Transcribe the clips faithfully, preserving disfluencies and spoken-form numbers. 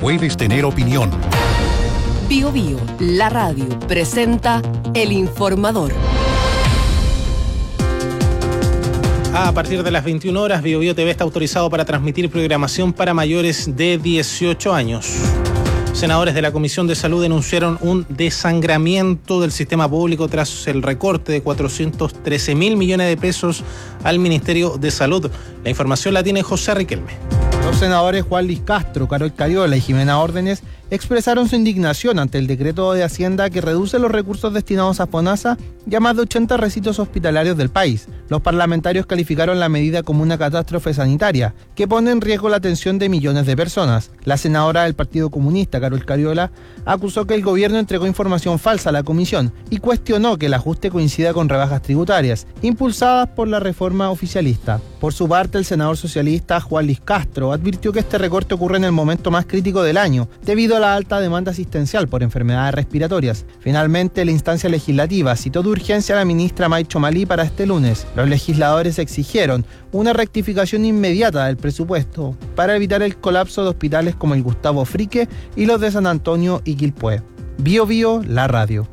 puedes tener opinión. Bio Bio, la radio, presenta El Informador. A partir de las veintiuna horas, Bio Bio T V está autorizado para transmitir programación para mayores de dieciocho años. Senadores de la Comisión de Salud denunciaron un desangramiento del sistema público tras el recorte de cuatrocientos trece mil millones de pesos al Ministerio de Salud. La información la tiene José Riquelme. Los senadores Juan Luis Castro, Carol Cariola y Jimena Órdenes expresaron su indignación ante el decreto de Hacienda que reduce los recursos destinados a FONASA y a más de ochenta recintos hospitalarios del país. Los parlamentarios calificaron la medida como una catástrofe sanitaria que pone en riesgo la atención de millones de personas. La senadora del Partido Comunista, Carol Cariola, acusó que el gobierno entregó información falsa a la comisión y cuestionó que el ajuste coincida con rebajas tributarias, impulsadas por la reforma oficialista. Por su parte, el senador socialista Juan Luis Castro advirtió que este recorte ocurre en el momento más crítico del año, debido a la alta demanda asistencial por enfermedades respiratorias. Finalmente, la instancia legislativa citó de urgencia a la ministra Maicho Malí para este lunes. Los legisladores exigieron una rectificación inmediata del presupuesto para evitar el colapso de hospitales como el Gustavo Frique y los de San Antonio y Quilpué. Bio Bio, la radio.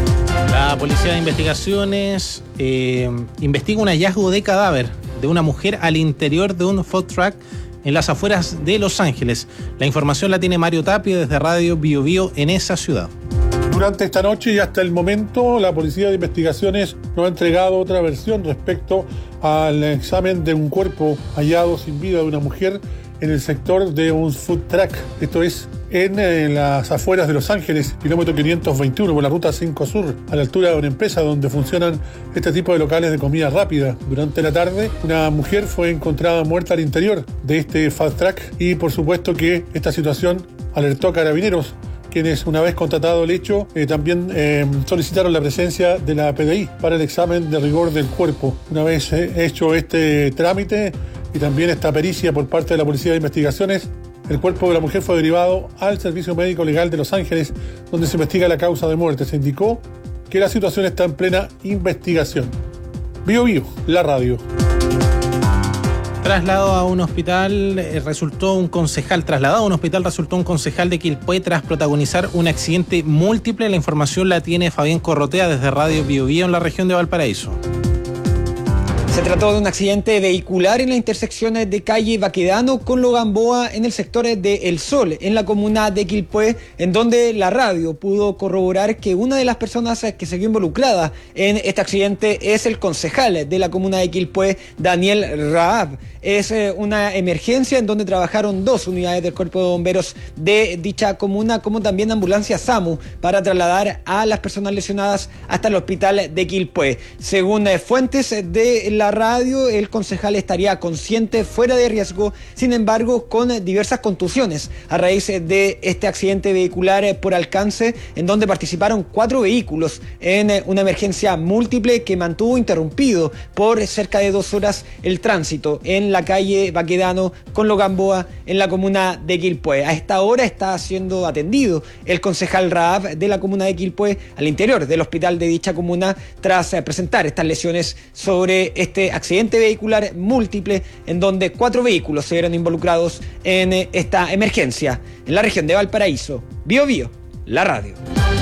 La Policía de Investigaciones eh, investiga un hallazgo de cadáver de una mujer al interior de un food truck en las afueras de Los Ángeles. La información la tiene Mario Tapia desde Radio Bio Bio en esa ciudad. Durante esta noche y hasta el momento, la Policía de Investigaciones no ha entregado otra versión respecto al examen de un cuerpo hallado sin vida de una mujer en el sector de un food truck. Esto es en, en las afueras de Los Ángeles, kilómetro quinientos veintiuno, por la ruta cinco Sur, a la altura de una empresa donde funcionan este tipo de locales de comida rápida. Durante la tarde, una mujer fue encontrada muerta al interior de este food truck y por supuesto que esta situación alertó a Carabineros, quienes, una vez constatado el hecho, eh, también eh, solicitaron la presencia de la P D I para el examen de rigor del cuerpo. Una vez eh, hecho este trámite y también esta pericia por parte de la Policía de Investigaciones, el cuerpo de la mujer fue derivado al Servicio Médico Legal de Los Ángeles, donde se investiga la causa de muerte. Se indicó que la situación está en plena investigación. Bio Bio, la radio. Trasladado a un hospital, eh, resultó un concejal, trasladado a un hospital resultó un concejal de Quilpué tras protagonizar un accidente múltiple. La información la tiene Fabián Corrotea desde Radio Bio Bio en la región de Valparaíso. Se trató de un accidente vehicular en la intersección de calle Baquedano con Logamboa en el sector de El Sol, en la comuna de Quilpué, en donde la radio pudo corroborar que una de las personas que se vio involucrada en este accidente es el concejal de la comuna de Quilpué, Daniel Raab. Es una emergencia en donde trabajaron dos unidades del Cuerpo de Bomberos de dicha comuna, como también ambulancia SAMU, para trasladar a las personas lesionadas hasta el hospital de Quilpué. Según fuentes de la radio, el concejal estaría consciente, fuera de riesgo, sin embargo con diversas contusiones a raíz de este accidente vehicular por alcance, en donde participaron cuatro vehículos en una emergencia múltiple que mantuvo interrumpido por cerca de dos horas el tránsito en la calle Baquedano con Logamboa en la comuna de Quilpué. A esta hora está siendo atendido el concejal Raab de la comuna de Quilpué al interior del hospital de dicha comuna tras presentar estas lesiones sobre este accidente vehicular múltiple en donde cuatro vehículos se vieron involucrados en esta emergencia en la región de Valparaíso. Bio Bio, la radio.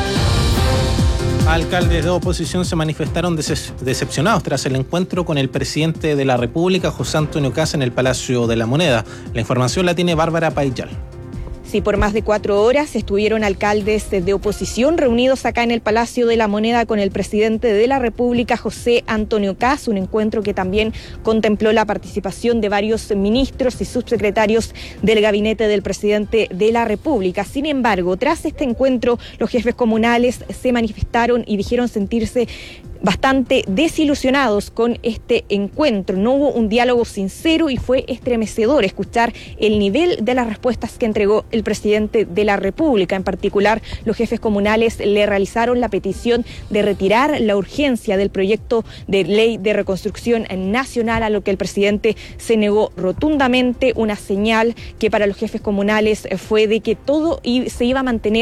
Alcaldes de oposición se manifestaron decep- decepcionados tras el encuentro con el presidente de la República, José Antonio Kast, en el Palacio de la Moneda. La información la tiene Bárbara Payal. Sí, por más de cuatro horas estuvieron alcaldes de oposición reunidos acá en el Palacio de la Moneda con el presidente de la República, José Antonio Kast, un encuentro que también contempló la participación de varios ministros y subsecretarios del gabinete del presidente de la República. Sin embargo, tras este encuentro, los jefes comunales se manifestaron y dijeron sentirse bastante desilusionados con este encuentro. No hubo un diálogo sincero y fue estremecedor escuchar el nivel de las respuestas que entregó el presidente de la República. En particular, los jefes comunales le realizaron la petición de retirar la urgencia del proyecto de ley de reconstrucción nacional, a lo que el presidente se negó rotundamente. Una señal que para los jefes comunales fue de que todo se iba a mantener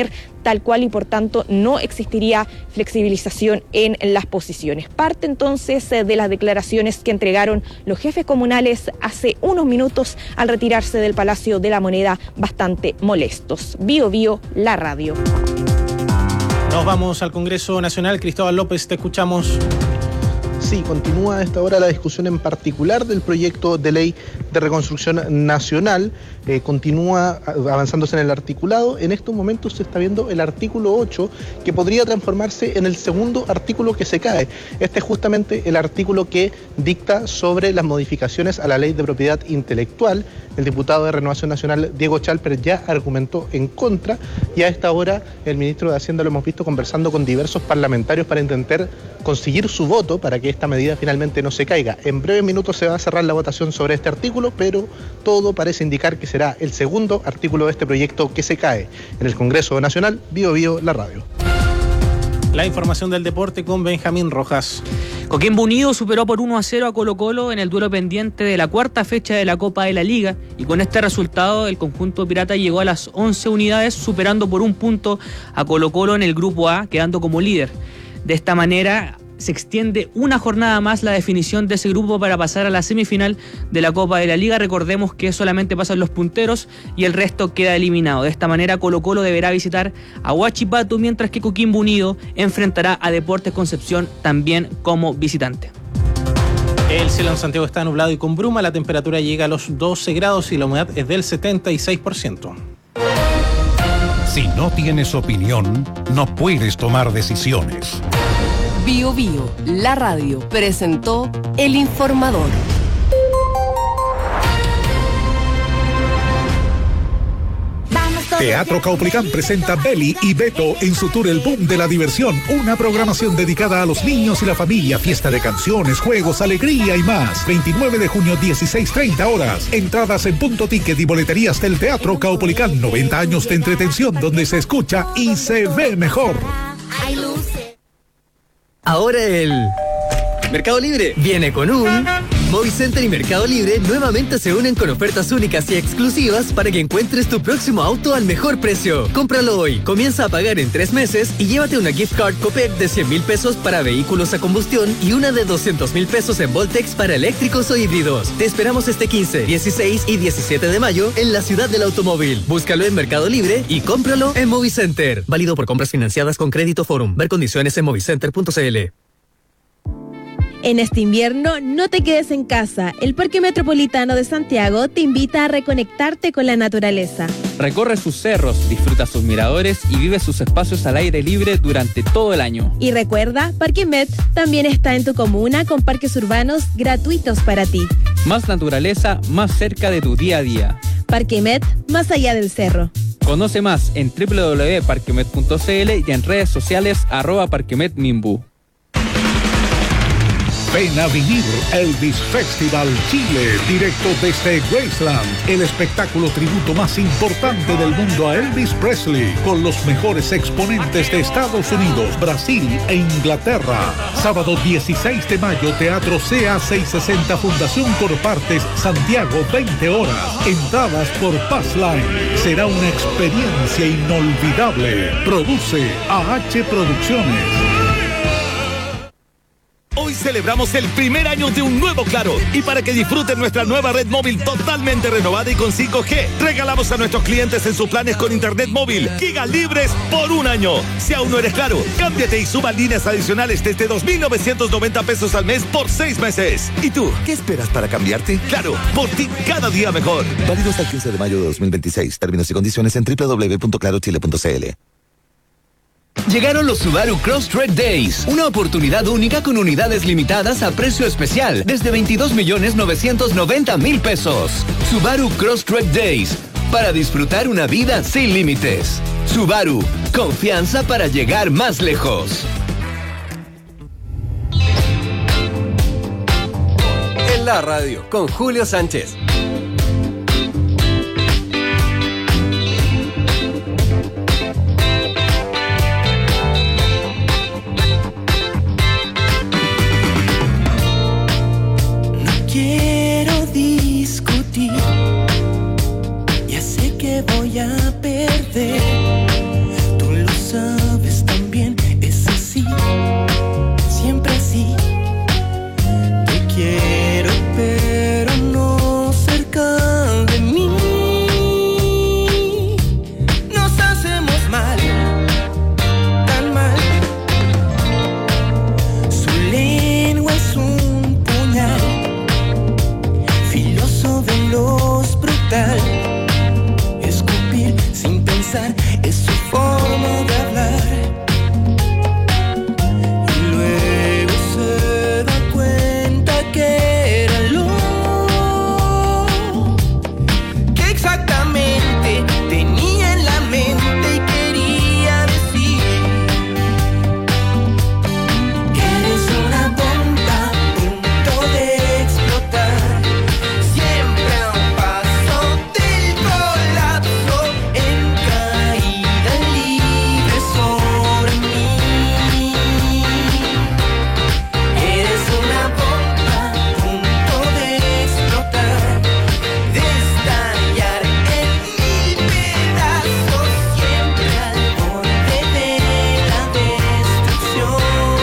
tal cual y por tanto no existiría flexibilización en las posiciones. Parte entonces de las declaraciones que entregaron los jefes comunales hace unos minutos al retirarse del Palacio de la Moneda, bastante molestos. Bio Bio, la radio. Nos vamos al Congreso Nacional. Cristóbal López, te escuchamos. Sí, continúa a esta hora la discusión en particular del proyecto de ley de reconstrucción nacional. Eh, continúa avanzándose en el articulado. En estos momentos se está viendo el artículo ocho, que podría transformarse en el segundo artículo que se cae. Este es justamente el artículo que dicta sobre las modificaciones a la ley de propiedad intelectual. El diputado de Renovación Nacional, Diego Chalper, ya argumentó en contra, y a esta hora el ministro de Hacienda lo hemos visto conversando con diversos parlamentarios para intentar conseguir su voto para que esta medida finalmente no se caiga. En breves minutos se va a cerrar la votación sobre este artículo, pero todo parece indicar que será el segundo artículo de este proyecto que se cae. En el Congreso Nacional, Bio Bio, la radio. La información del deporte con Benjamín Rojas. Coquimbo Unido superó por uno a cero a Colo Colo en el duelo pendiente de la cuarta fecha de la Copa de la Liga, y con este resultado el conjunto pirata llegó a las once unidades, superando por un punto a Colo Colo en el grupo A, quedando como líder. De esta manera se extiende una jornada más la definición de ese grupo para pasar a la semifinal de la Copa de la Liga. Recordemos que solamente pasan los punteros y el resto queda eliminado. De esta manera Colo Colo deberá visitar a Huachipato, mientras que Coquimbo Unido enfrentará a Deportes Concepción también como visitante. El cielo en Santiago está nublado y con bruma. La temperatura llega a los doce grados y la humedad es del setenta y seis por ciento. Si no tienes opinión, no puedes tomar decisiones. Bio Bio, la radio, presentó El Informador. Teatro Caupolicán presenta Belly y Beto en su tour El Boom de la Diversión, una programación dedicada a los niños y la familia, fiesta de canciones, juegos, alegría y más. veintinueve de junio, dieciséis treinta horas. Entradas en Punto Ticket y boleterías del Teatro Caupolicán. noventa años de entretención donde se escucha y se ve mejor. Ahora el Mercado Libre viene con un... Movicenter y Mercado Libre nuevamente se unen con ofertas únicas y exclusivas para que encuentres tu próximo auto al mejor precio. Cómpralo hoy, comienza a pagar en tres meses y llévate una gift card Copec de cien mil pesos para vehículos a combustión y una de doscientos mil pesos en Voltex para eléctricos o híbridos. Te esperamos este quince, dieciséis y diecisiete de mayo en la ciudad del automóvil. Búscalo en Mercado Libre y cómpralo en Movicenter. Válido por compras financiadas con Crédito Forum. Ver condiciones en movicenter punto cl. En este invierno, no te quedes en casa. El Parque Metropolitano de Santiago te invita a reconectarte con la naturaleza. Recorre sus cerros, disfruta sus miradores y vive sus espacios al aire libre durante todo el año. Y recuerda, Parque Met también está en tu comuna con parques urbanos gratuitos para ti. Más naturaleza, más cerca de tu día a día. Parque Met, más allá del cerro. Conoce más en doble u doble u doble u punto parquemet punto cl y en redes sociales arroba parquemetmimbu. Ven a vivir Elvis Festival Chile, directo desde Graceland, el espectáculo tributo más importante del mundo a Elvis Presley, con los mejores exponentes de Estados Unidos, Brasil e Inglaterra. Sábado dieciséis de mayo, Teatro C A seiscientos sesenta, Fundación Corpartes, Santiago, veinte horas. Entradas por Passline. Será una experiencia inolvidable. Produce A H Producciones. Hoy celebramos el primer año de un nuevo Claro, y para que disfruten nuestra nueva red móvil totalmente renovada y con cinco G, regalamos a nuestros clientes en sus planes con internet móvil gigas libres por un año. Si aún no eres Claro, cámbiate y suba líneas adicionales desde dos mil novecientos noventa pesos al mes por seis meses. ¿Y tú, qué esperas para cambiarte? Claro, por ti cada día mejor. Válido hasta el quince de mayo de dos mil veintiséis. Términos y condiciones en doble u doble u doble u punto claro chile punto cl. Llegaron los Subaru Crosstrek Days, una oportunidad única con unidades limitadas a precio especial, desde veintidós millones novecientos noventa mil pesos. Subaru Crosstrek Days, para disfrutar una vida sin límites. Subaru, confianza para llegar más lejos. En la radio, con Julio Sánchez. Quiero discutir, ya sé que voy a perder. Tú lo pensar, es su forma de hablar. Y luego se da cuenta que era lo que exactamente tenía en la mente y quería decir. Que eres una bomba a punto de explotar. Siempre a un paso del colapso, en caída libre sobre mí. Eres una bomba a punto de explotar, de estallar en mil pedazos, siempre al borde de la destrucción.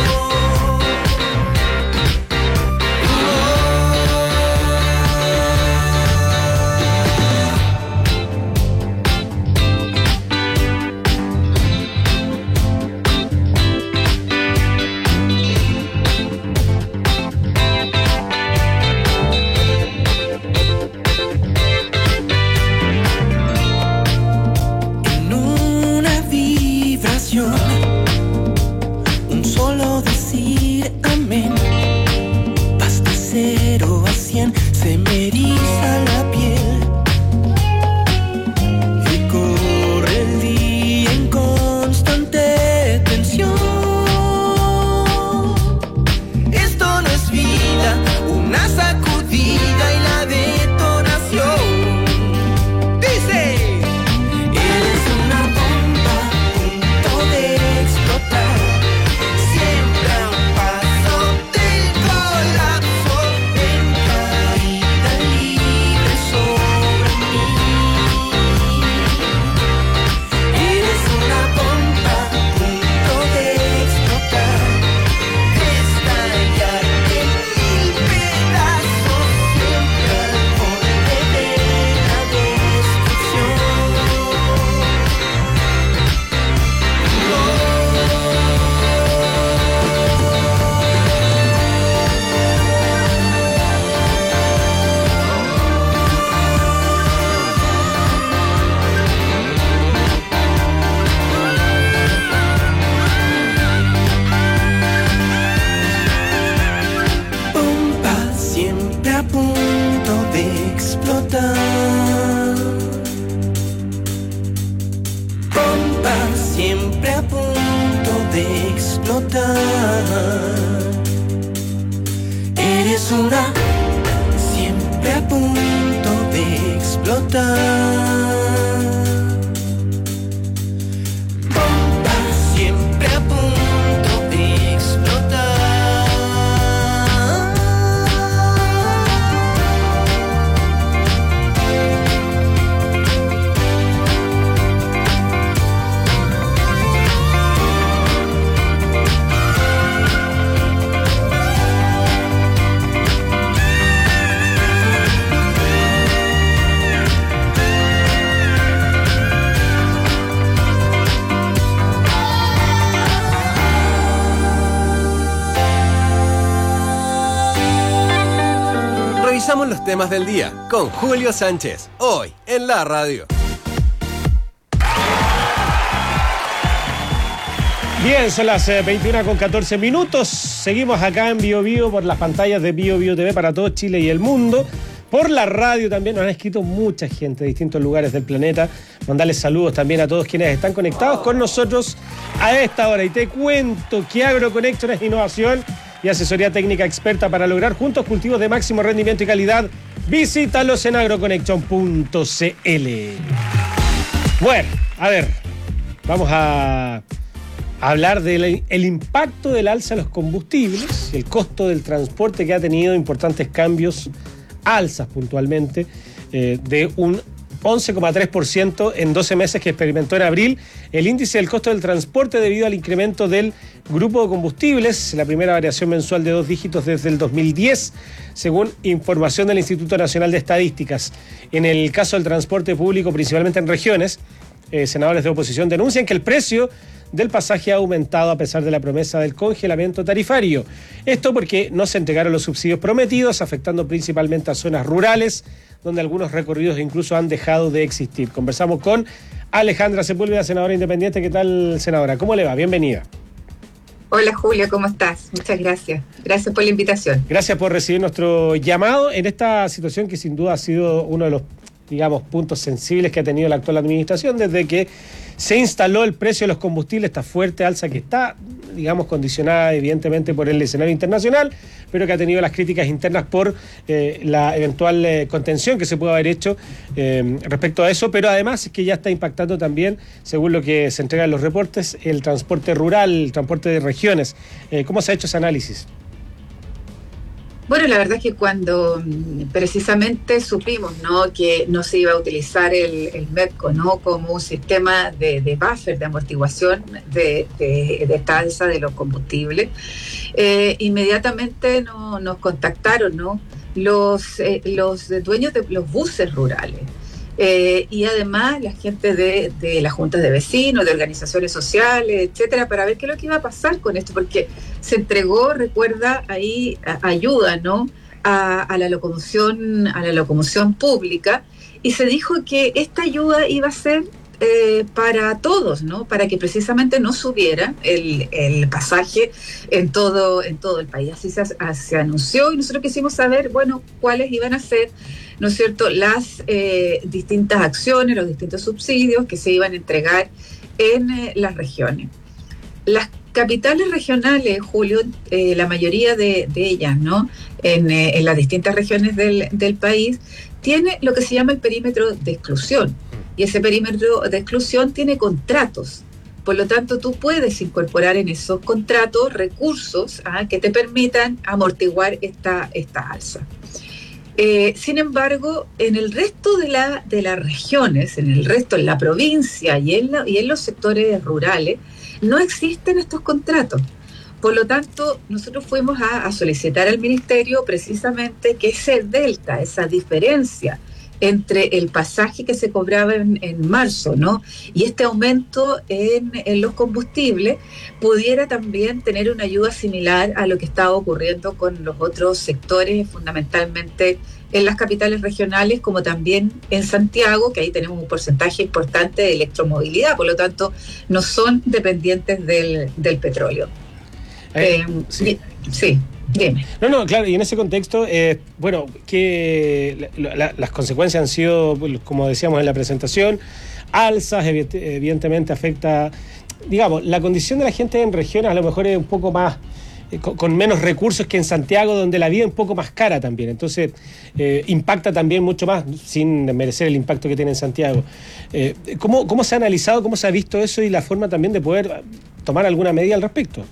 En una vibración, un solo decir amén. Basta cero a cien, se me eriza la piel. Y corre el día en constante tensión. Esto no es vida, una sacudida y la detonación. Dice, eres una bomba a punto de explotar, siempre a un paso del colapso, en caída libre sobre mí. Eres una bomba a punto de explotar, de estallar en mil pedazos, siempre al borde de la destrucción. Bomba siempre a punto de explotar. Bomba siempre a punto de explotar. Eres una siempre a punto de explotar. Bomba siempre a punto de explotar. Revisamos los temas del día con Julio Sánchez, hoy en la radio. Bien, son las eh, veintiuna con catorce minutos. Seguimos acá en Bio Bio por las pantallas de Bio Bio T V para todo Chile y el mundo. Por la radio también nos han escrito mucha gente de distintos lugares del planeta. Mandarles saludos también a todos quienes están conectados con nosotros a esta hora. Y te cuento que AgroConnection es innovación y asesoría técnica experta para lograr juntos cultivos de máximo rendimiento y calidad. Visítalos en agroconnection punto c l. Bueno, a ver, vamos a hablar del el impacto del alza de los combustibles y el costo del transporte, que ha tenido importantes cambios, alzas puntualmente, eh, de un once coma tres por ciento en doce meses que experimentó en abril el índice del costo del transporte debido al incremento del grupo de combustibles, la primera variación mensual de dos dígitos desde el dos mil diez, según información del Instituto Nacional de Estadísticas. En el caso del transporte público, principalmente en regiones, eh, senadores de oposición denuncian que el precio del pasaje ha aumentado a pesar de la promesa del congelamiento tarifario. Esto porque no se entregaron los subsidios prometidos, afectando principalmente a zonas rurales, donde algunos recorridos incluso han dejado de existir. Conversamos con Alejandra Sepúlveda, senadora independiente. ¿Qué tal, senadora? ¿Cómo le va? Bienvenida. Hola Julio, ¿cómo estás? Muchas gracias. Gracias por la invitación. Gracias por recibir nuestro llamado en esta situación que sin duda ha sido uno de los, digamos, puntos sensibles que ha tenido la actual administración desde que se instaló el precio de los combustibles, esta fuerte alza que está, digamos, condicionada evidentemente por el escenario internacional, pero que ha tenido las críticas internas por eh, la eventual eh, contención que se puede haber hecho eh, respecto a eso, pero además es que ya está impactando también, según lo que se entrega en los reportes, el transporte rural, el transporte de regiones. Eh, ¿Cómo se ha hecho ese análisis? Bueno, la verdad es que cuando precisamente supimos, ¿no?, que no se iba a utilizar el, el MEPCO, ¿no?, como un sistema de, de buffer, de amortiguación de, de, de esta alza de los combustibles, eh, inmediatamente no, nos contactaron, ¿no?, los, eh, los dueños de los buses rurales. Eh, y además la gente de, de las juntas de vecinos, de organizaciones sociales, etcétera, para ver qué es lo que iba a pasar con esto, porque se entregó, recuerda, ahí a, ayuda, ¿no?, a, a la locomoción, a la locomoción pública, y se dijo que esta ayuda iba a ser eh, para todos, ¿no?, para que precisamente no subiera el, el pasaje en todo, en todo el país. Así se, se anunció, y nosotros quisimos saber, bueno, cuáles iban a ser, ¿no es cierto?, las eh, distintas acciones, los distintos subsidios que se iban a entregar en eh, las regiones. Las capitales regionales, Julio, eh, la mayoría de, de ellas, ¿no?, en, eh, en las distintas regiones del, del país, tiene lo que se llama el perímetro de exclusión. Y ese perímetro de exclusión tiene contratos. Por lo tanto, tú puedes incorporar en esos contratos recursos ¿ah? que te permitan amortiguar esta, esta alza. Eh, sin embargo, en el resto de, la, de las regiones, en el resto, en la provincia y en, la, y en los sectores rurales, no existen estos contratos. Por lo tanto, nosotros fuimos a, a solicitar al Ministerio precisamente que ese delta, esa diferencia entre el pasaje que se cobraba en, en marzo, ¿no?, y este aumento en, en los combustibles, pudiera también tener una ayuda similar a lo que estaba ocurriendo con los otros sectores, fundamentalmente en las capitales regionales, como también en Santiago, que ahí tenemos un porcentaje importante de electromovilidad, por lo tanto, no son dependientes del, del petróleo. Eh, eh, sí. sí. Dime. No, no, claro, y en ese contexto, eh, bueno, que la, la, las consecuencias han sido, como decíamos en la presentación, alzas, evidentemente afecta, digamos, la condición de la gente en regiones a lo mejor es un poco más, eh, con, con menos recursos que en Santiago, donde la vida es un poco más cara también, entonces eh, impacta también mucho más, sin merecer el impacto que tiene en Santiago. Eh, ¿cómo, ¿Cómo se ha analizado, cómo se ha visto eso y la forma también de poder tomar alguna medida al respecto?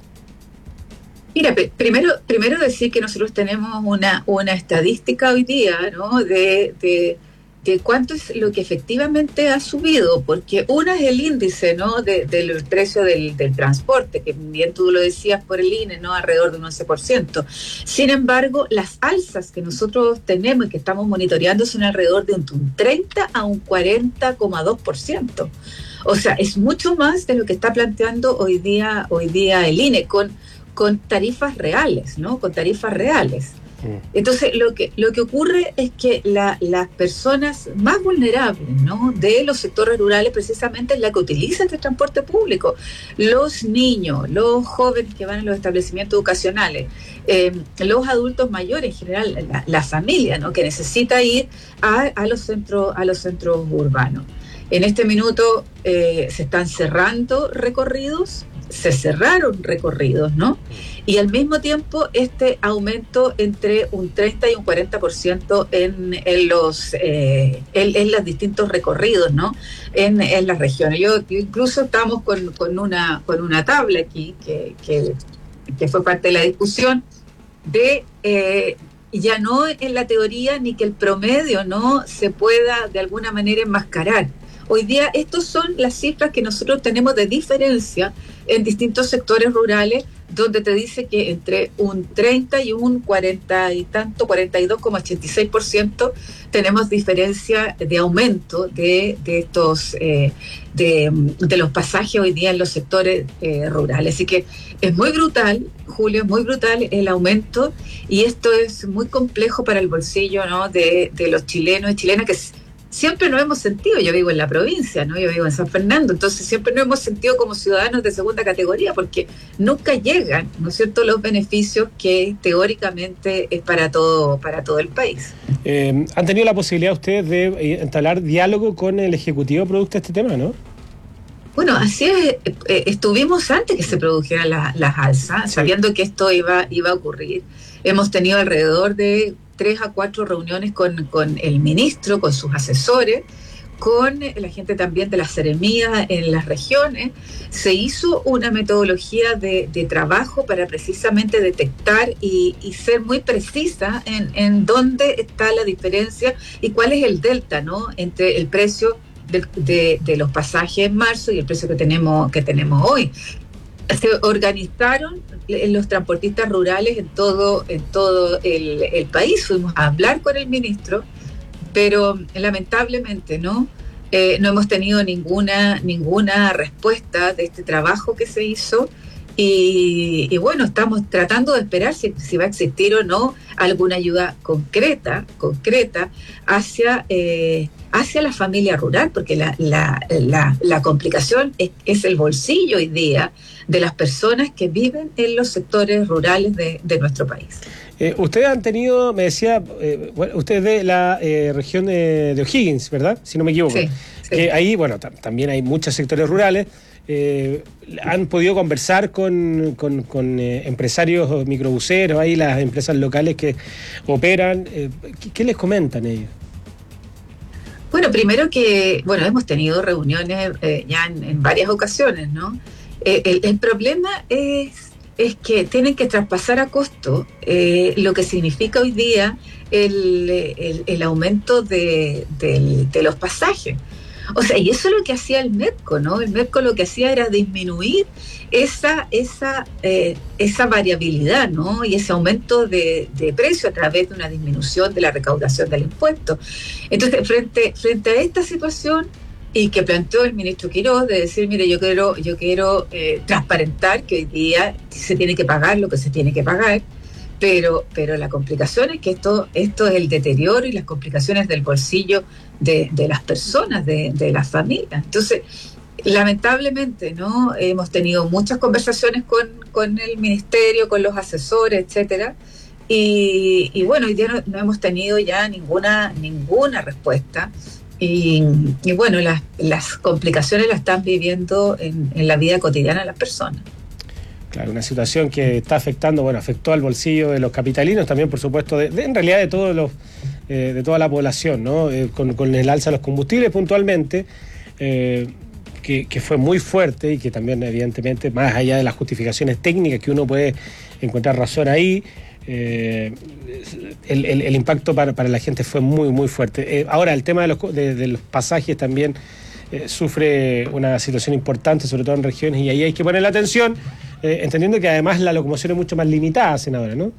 Mira, primero, primero decir que nosotros tenemos una, una estadística hoy día, ¿no?, de, de, de cuánto es lo que efectivamente ha subido, porque una es el índice, ¿no?, de, del precio del, del transporte, que bien tú lo decías por el I N E, ¿no?, alrededor de un once por ciento. Sin embargo, las alzas que nosotros tenemos y que estamos monitoreando son alrededor de un treinta a un cuarenta coma dos por ciento. O sea, es mucho más de lo que está planteando hoy día, hoy día el I N E, con con tarifas reales, ¿no? Con tarifas reales. Entonces, lo que, lo que ocurre es que la, las personas más vulnerables, ¿no?, de los sectores rurales, precisamente es la que utiliza este transporte público. Los niños, los jóvenes que van a los establecimientos educacionales, eh, los adultos mayores, en general, la, la familia, ¿no?, que necesita ir a, a, los centros, a los centros urbanos. En este minuto eh, se están cerrando recorridos, se cerraron recorridos, ¿no? Y al mismo tiempo este aumento entre un treinta y un cuarenta por ciento en, en los eh, en, en los distintos recorridos, ¿no? En, en las regiones. Yo incluso estamos con, con una con una tabla aquí que, que, que fue parte de la discusión de eh, ya no en la teoría ni que el promedio no se pueda de alguna manera enmascarar. Hoy día estas son las cifras que nosotros tenemos de diferencia en distintos sectores rurales, donde te dice que entre un treinta y un cuarenta y tanto, cuarenta y dos coma ochenta y seis por ciento tenemos diferencia de aumento de, de estos eh, de, de los pasajes hoy día en los sectores eh, rurales. Así que es muy brutal, Julio, es muy brutal el aumento, y esto es muy complejo para el bolsillo, ¿no?, de, de los chilenos y chilenas, que siempre nos hemos sentido, yo vivo en la provincia, ¿no? Yo vivo en San Fernando, entonces siempre nos hemos sentido como ciudadanos de segunda categoría, porque nunca llegan, ¿no es cierto?, los beneficios que teóricamente es para todo, para todo el país. Eh, ¿Han tenido la posibilidad ustedes de entablar diálogo con el Ejecutivo producto de este tema, no? Bueno, así es, eh, estuvimos antes que se produjeran la, las alzas, sí, sabiendo que esto iba, iba a ocurrir. Hemos tenido alrededor de tres a cuatro reuniones con, con el ministro, con sus asesores, con la gente también de las seremías en las regiones. Se hizo una metodología de, de trabajo para precisamente detectar y, y ser muy precisa en, en dónde está la diferencia y cuál es el delta, ¿no?, entre el precio de, de, de los pasajes en marzo y el precio que tenemos, que tenemos hoy. Se organizaron los transportistas rurales en todo, en todo el, el país. Fuimos a hablar con el ministro, pero lamentablemente no, eh, no hemos tenido ninguna, ninguna respuesta de este trabajo que se hizo. Y, y bueno, estamos tratando de esperar si, si va a existir o no alguna ayuda concreta, concreta hacia, eh, hacia la familia rural, porque la, la, la, la complicación es, es el bolsillo hoy día de las personas que viven en los sectores rurales de, de nuestro país. Eh, ustedes han tenido, me decía, eh, bueno, ustedes de la eh, región de, de O'Higgins, ¿verdad? Si no me equivoco. Sí, sí. Que ahí, bueno, t- también hay muchos sectores rurales. Eh, ¿Han podido conversar con, con, con eh, empresarios microbuseros, ahí las empresas locales que operan? Eh, ¿qué, ¿Qué les comentan ellos? Bueno, primero que, bueno, hemos tenido reuniones eh, ya en, en varias ocasiones, ¿no? Eh, el, el problema es, es que tienen que traspasar a costo eh, lo que significa hoy día el, el, el aumento de, de, de los pasajes. O sea, y eso es lo que hacía el MEPCO, ¿no? El MEPCO lo que hacía era disminuir esa, esa, eh, esa variabilidad, ¿no? Y ese aumento de, de precio a través de una disminución de la recaudación del impuesto. Entonces, frente, frente a esta situación, y que planteó el ministro Quiroz, de decir, mire, yo quiero, yo quiero eh, transparentar que hoy día se tiene que pagar lo que se tiene que pagar, pero, pero la complicación es que esto, esto es el deterioro y las complicaciones del bolsillo de, de las personas, de, de las familias. Entonces, lamentablemente, ¿no? Hemos tenido muchas conversaciones con, con el ministerio, con los asesores, etcétera, y, y bueno, hoy día no, no hemos tenido ya ninguna, ninguna respuesta. Y, y bueno, las, las complicaciones las están viviendo en, en la vida cotidiana de las personas. Claro, una situación que está afectando, bueno, afectó al bolsillo de los capitalinos, también por supuesto, de, de, en realidad de todos los, eh, de toda la población, ¿no? Eh, con, con el alza de los combustibles puntualmente, eh, que, que fue muy fuerte y que también evidentemente, más allá de las justificaciones técnicas que uno puede encontrar razón ahí, Eh, el, el, el impacto para, para la gente fue muy, muy fuerte. Eh, ahora, el tema de los, de, de los pasajes también eh, sufre una situación importante, sobre todo en regiones, y ahí hay que poner la atención, eh, entendiendo que además la locomoción es mucho más limitada, senadora, ¿no?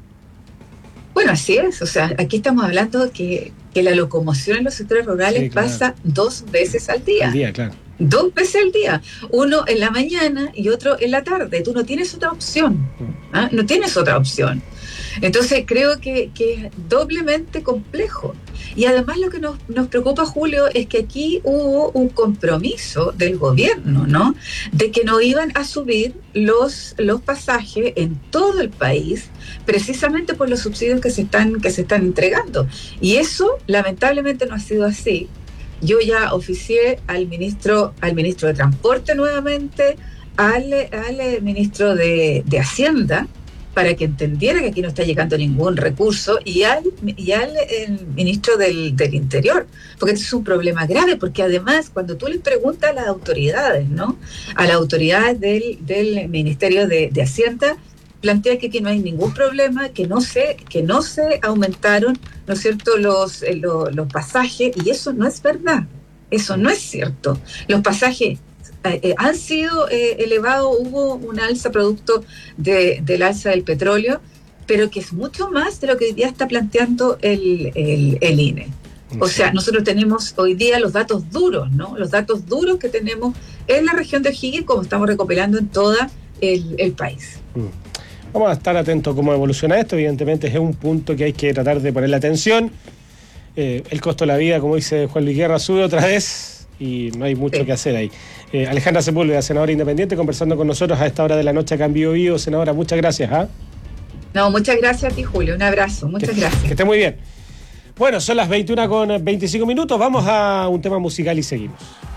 Bueno, así es. O sea, aquí estamos hablando de que, que la locomoción en los sectores rurales, sí, claro, pasa dos veces al día. Al día, claro. Dos veces al día. Uno en la mañana y otro en la tarde. Tú no tienes otra opción. ¿Ah? No tienes otra opción. Entonces creo que, que es doblemente complejo. Y además lo que nos, nos preocupa, Julio, es que aquí hubo un compromiso del gobierno, ¿no? De que no iban a subir los, los pasajes en todo el país, precisamente por los subsidios que se están, que se están entregando. Y eso lamentablemente no ha sido así. Yo ya oficié al ministro, al ministro de Transporte nuevamente, al, al ministro de, de Hacienda, para que entendiera que aquí no está llegando ningún recurso, y al, y al el ministro del, del Interior, porque esto es un problema grave, porque además cuando tú le preguntas a las autoridades, ¿no? A las autoridades del, del Ministerio de, de Hacienda, plantea que aquí no hay ningún problema, que no se, que no se aumentaron, ¿no es cierto?, los, los, los pasajes, y eso no es verdad, eso no es cierto. Los pasajes Eh, eh, han sido eh, elevados, hubo un alza producto de, del alza del petróleo, pero que es mucho más de lo que hoy día está planteando el, el, el I N E. O sea, nosotros tenemos hoy día los datos duros, ¿no? Los datos duros que tenemos en la región de O'Higgins, como estamos recopilando en todo el, el país. Vamos a estar atentos a cómo evoluciona esto. Evidentemente es un punto que hay que tratar de ponerle atención. eh, el costo de la vida, como dice Juan Luis Guerra, sube otra vez y no hay mucho sí. que hacer ahí. Eh, Alejandra Sepúlveda, senadora independiente, conversando con nosotros a esta hora de la noche acá en Bio Bio. Senadora, muchas gracias. ¿eh? No, muchas gracias a ti, Julio. Un abrazo. Muchas que, gracias. Que esté muy bien. Bueno, son las veintiuna con veinticinco minutos. Vamos a un tema musical y seguimos.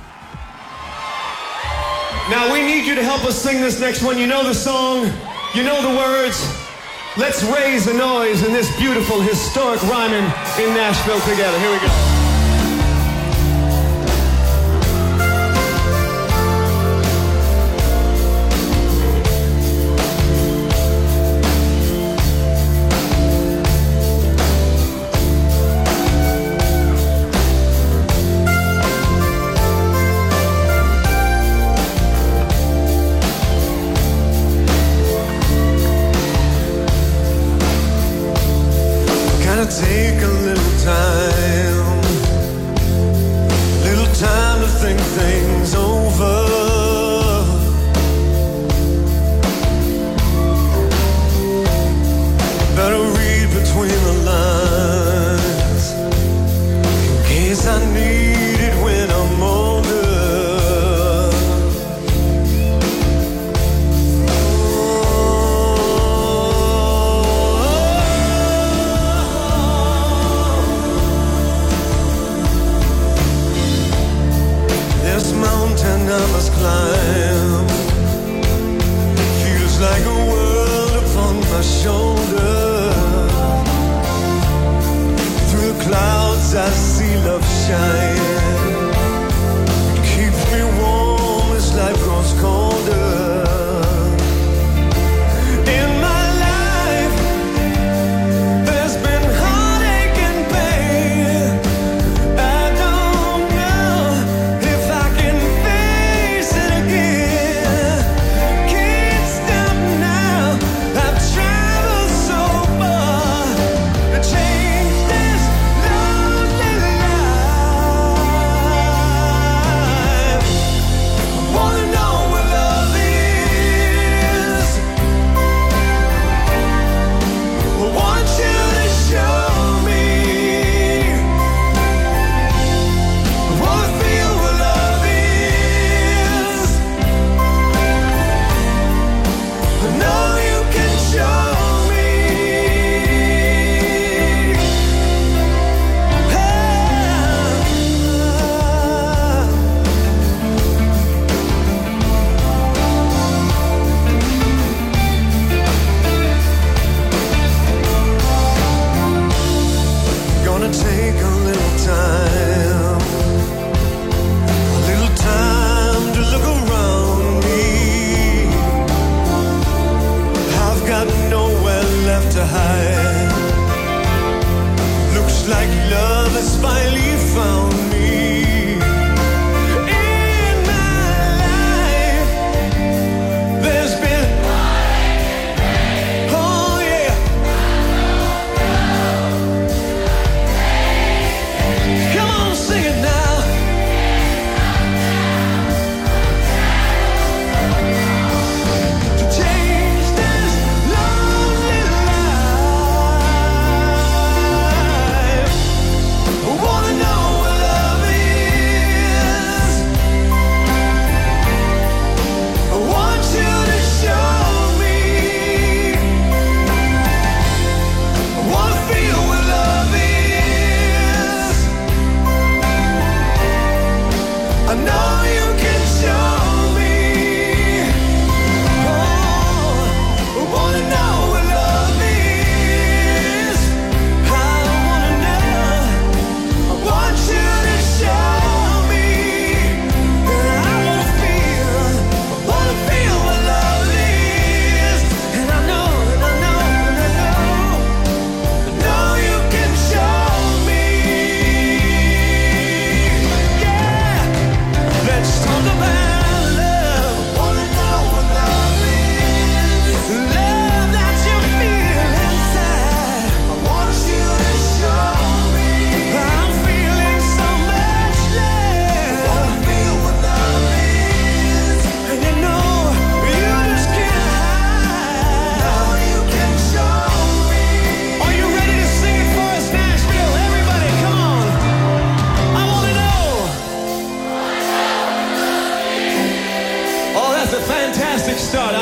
Now we need you to help us sing this next one. You know the song, you know the words. Let's raise the noise in this beautiful historic rhyming in Nashville together. Here we go. Take a little time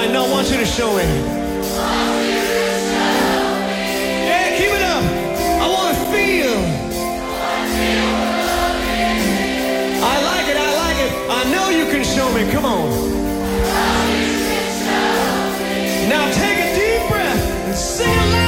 right, now I want you to show me. Yeah, keep it up. I want to feel. I like it, I like it. I know you can show me. Come on. Now take a deep breath and sing it loud.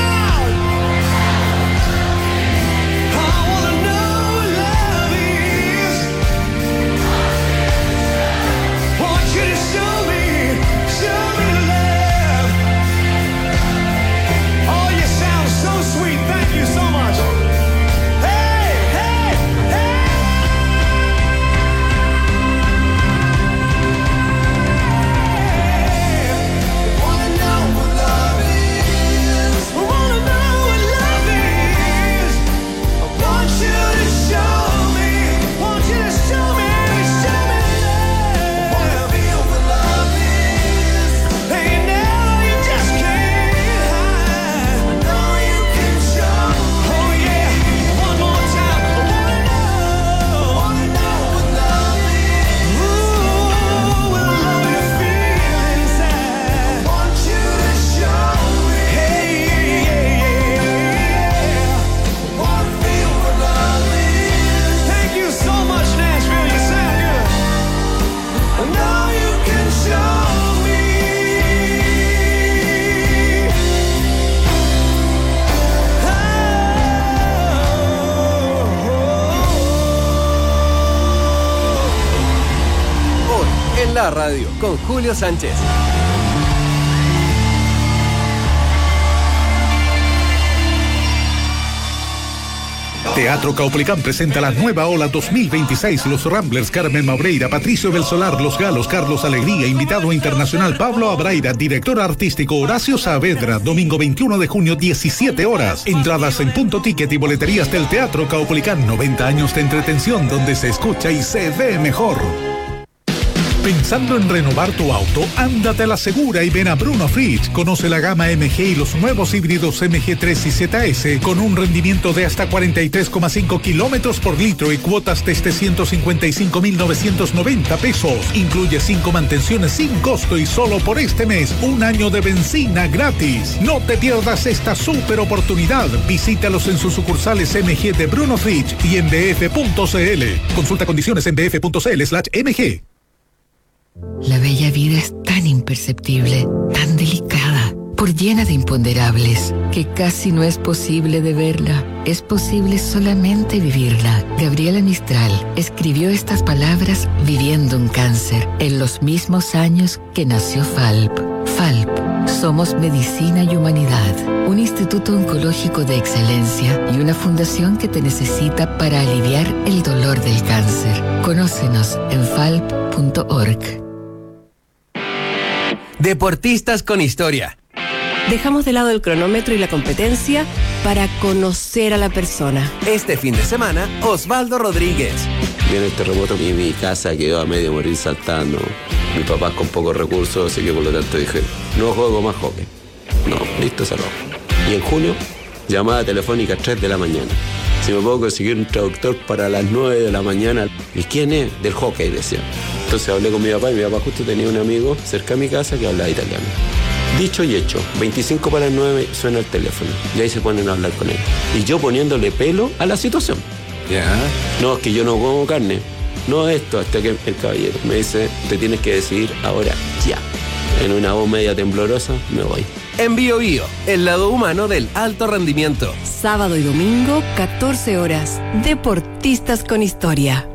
La radio con Julio Sánchez. Teatro Caupolicán presenta la nueva ola dos mil veintiséis. Los Ramblers, Carmen Maureira, Patricio del Solar, Los Galos, Carlos Alegría, invitado internacional Pablo Abraira, director artístico Horacio Saavedra, domingo veintiuno de junio, diecisiete horas. Entradas en Punto Ticket y boleterías del Teatro Caupolicán. noventa años de entretención donde se escucha y se ve mejor. ¿Pensando en renovar tu auto? Ándate a la segura y ven a Bruno Fritz. Conoce la gama M G y los nuevos híbridos M G tres y Z S con un rendimiento de hasta cuarenta y tres coma cinco kilómetros por litro y cuotas desde ciento cincuenta y cinco mil novecientos noventa pesos. Incluye cinco mantenciones sin costo y solo por este mes un año de benzina gratis. No te pierdas esta super oportunidad. Visítalos en sus sucursales M G de Bruno Fritz y en b f punto c l. Consulta condiciones en b f punto c l slash m g. La bella vida es tan imperceptible, tan delicada, por llena de imponderables, que casi no es posible de verla. Es posible solamente vivirla. Gabriela Mistral escribió estas palabras viviendo un cáncer, en los mismos años que nació F A L P. F A L P. Somos Medicina y Humanidad, un instituto oncológico de excelencia y una fundación que te necesita para aliviar el dolor del cáncer. Conócenos en falp punto org. Deportistas con historia. Dejamos de lado el cronómetro y la competencia para conocer a la persona. Este fin de semana, Osvaldo Rodríguez. Viene el terremoto y mi casa quedó a medio morir saltando. Mi papá con pocos recursos, así que por lo tanto dije, no juego más hockey. No, listo, se acabó. Y en junio, llamada telefónica a tres de la mañana. Si me puedo conseguir un traductor para las nueve de la mañana. ¿Y quién es? Del hockey, decía. Entonces hablé con mi papá y mi papá justo tenía un amigo cerca de mi casa que hablaba italiano. Dicho y hecho, veinticinco para las nueve suena el teléfono y ahí se ponen a hablar con él. Y yo poniéndole pelo a la situación. Ya. Yeah. No, es que yo no como carne. No esto, hasta que el caballero me dice, te tienes que decidir ahora, ya. En una voz media temblorosa, me voy. En Bio Bio, el lado humano del alto rendimiento. Sábado y domingo, catorce horas. Deportistas con historia.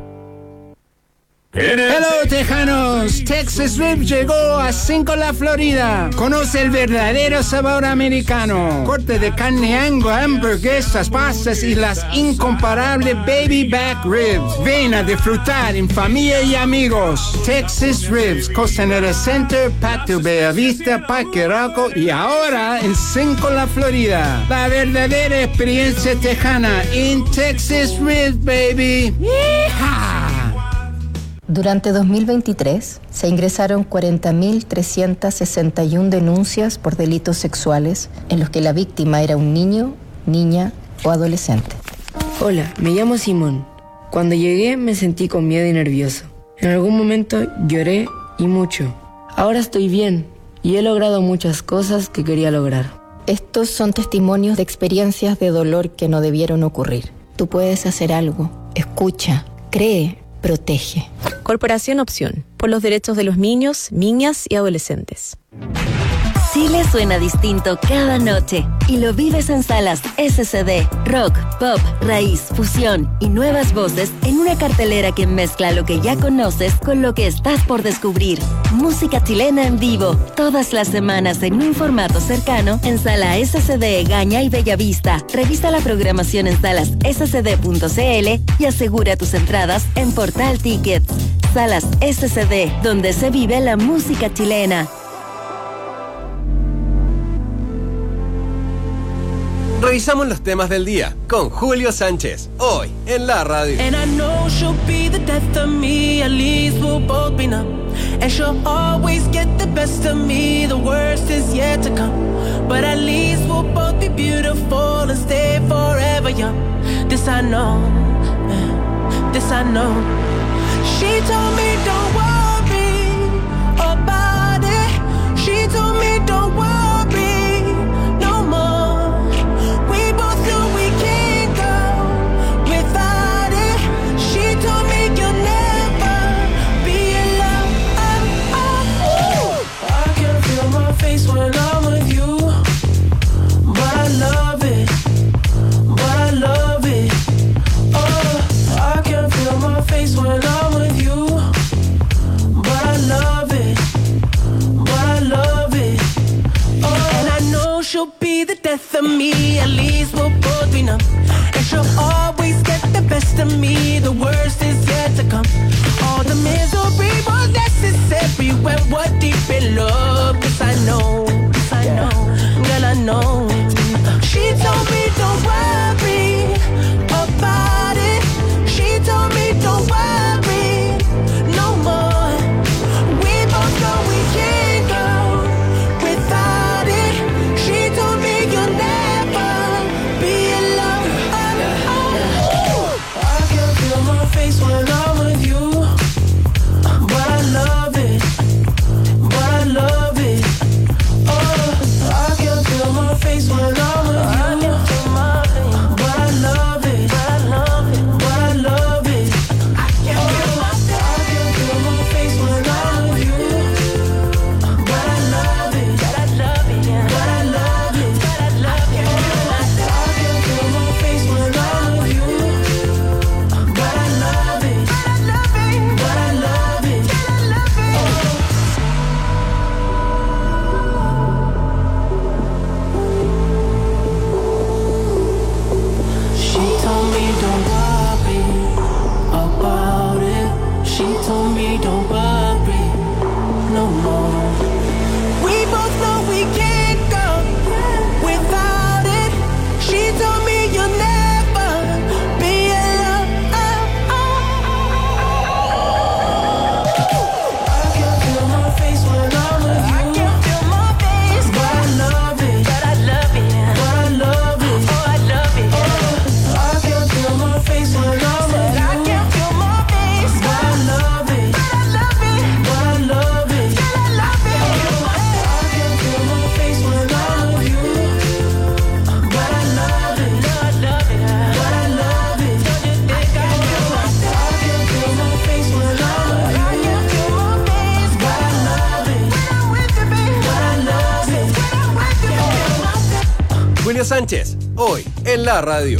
Hello Tejanos, Texas Rib llegó a Cinco La Florida. Conoce el verdadero sabor americano. Cortes de carne Angus, hamburguesas, pastas y las incomparables Baby Back Ribs. Ven a disfrutar en familia y amigos. Texas Ribs, Costanera Center, Patio Bellavista, Parque Arauco y ahora en Cinco La Florida. La verdadera experiencia tejana en Texas Ribs, baby. ¡Yeehaw! Durante dos mil veintitrés se ingresaron cuarenta mil trescientas sesenta y una denuncias por delitos sexuales en los que la víctima era un niño, niña o adolescente. Hola, me llamo Simón. Cuando llegué me sentí con miedo y nervioso. En algún momento lloré y mucho. Ahora estoy bien y he logrado muchas cosas que quería lograr. Estos son testimonios de experiencias de dolor que no debieron ocurrir. Tú puedes hacer algo. Escucha, cree, protege. Corporación Opción, por los derechos de los niños, niñas y adolescentes. Chile suena distinto cada noche y lo vives en salas S C D, rock, pop, raíz, fusión y nuevas voces en una cartelera que mezcla lo que ya conoces con lo que estás por descubrir. Música chilena en vivo, todas las semanas en un formato cercano en Sala S C D, Gaña y Bellavista. Revisa la programación en salas s c d punto c l y asegura tus entradas en Portal Tickets. Salas S C D, donde se vive la música chilena. Revisamos los temas del día con Julio Sánchez, hoy en la radio. And I know she'll be the death of me, at least we'll both be numb. And she'll always get the best of me, the worst is yet to come. But at least we'll both be beautiful and stay forever young. This I know, this I know. She told me don't worry about it. She told me don't worry. When I'm with you, but I love it, but I love it. Oh, I can feel my face when I'm with you, but I love it, but I love it. Oh, and I know she'll be the death of me, at least we'll both be numb. And she'll always get the best of me, the worst is yet to come. All the misery was necessary when we're deep in love. Cause I know, cause I know, girl I know. She told me don't worry about it. She told me don't worry no more. We both know we can't go without it. She told me you'll never be alone. Oh, oh. I can feel my face when I'm with you, but I love it, but I love it. Oh, I can feel my face when I'm with you, but I love it, but I love it, but I love it. I can feel my face when I'm with you, but I love it, but I love it, but I love it, but I love it. I can feel my face when I'm with you, but I love it, but I love it, but I love it. She told me don't worry about it. She told me don't worry no more. We both know we can't go without it. She told me you'll never be alone. I can feel my face when I'm with you. I can feel my face, but I love it, but I love it, but I love it. Oh, I love it. Oh, I can feel my face when I'm with you. I can feel my face, but I love it, but I love it, but I love it, but I love it. I can feel my face when I'm with you, but I love it, but I love it, but I love it. I can feel my face when I'm with you. I can feel my face, but I love it. When I'm with you, baby, but I love it. When I'm with you, baby. Julio Sánchez, hoy en la radio.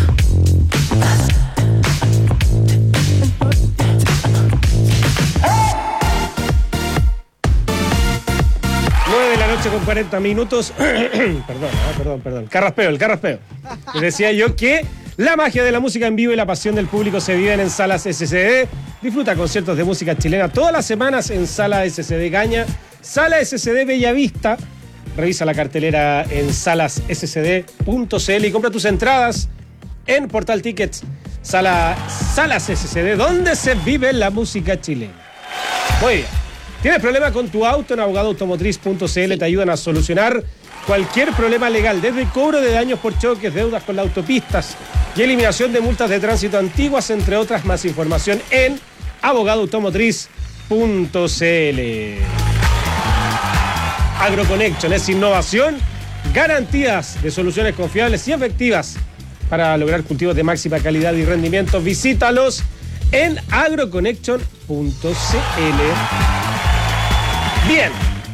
nueve de la noche con cuarenta minutos. perdón, ah, perdón, perdón. Carraspeo, el carraspeo. Les decía yo que la magia de la música en vivo y la pasión del público se viven en Salas S C D. Disfruta conciertos de música chilena todas las semanas en Sala S C D Gaña, Sala S C D Bellavista. Revisa la cartelera en salas s c d punto c l y compra tus entradas en Portal Tickets. Sala, Salas S C D, donde se vive la música chilena. Muy bien. ¿Tienes problema con tu auto? En abogado automotriz punto c l te ayudan a solucionar cualquier problema legal, desde cobro de daños por choques, deudas con las autopistas y eliminación de multas de tránsito antiguas, entre otras. Más información en abogado automotriz punto c l. AgroConnection es innovación, garantías de soluciones confiables y efectivas para lograr cultivos de máxima calidad y rendimiento. Visítalos en agroconnection punto c l. Bien.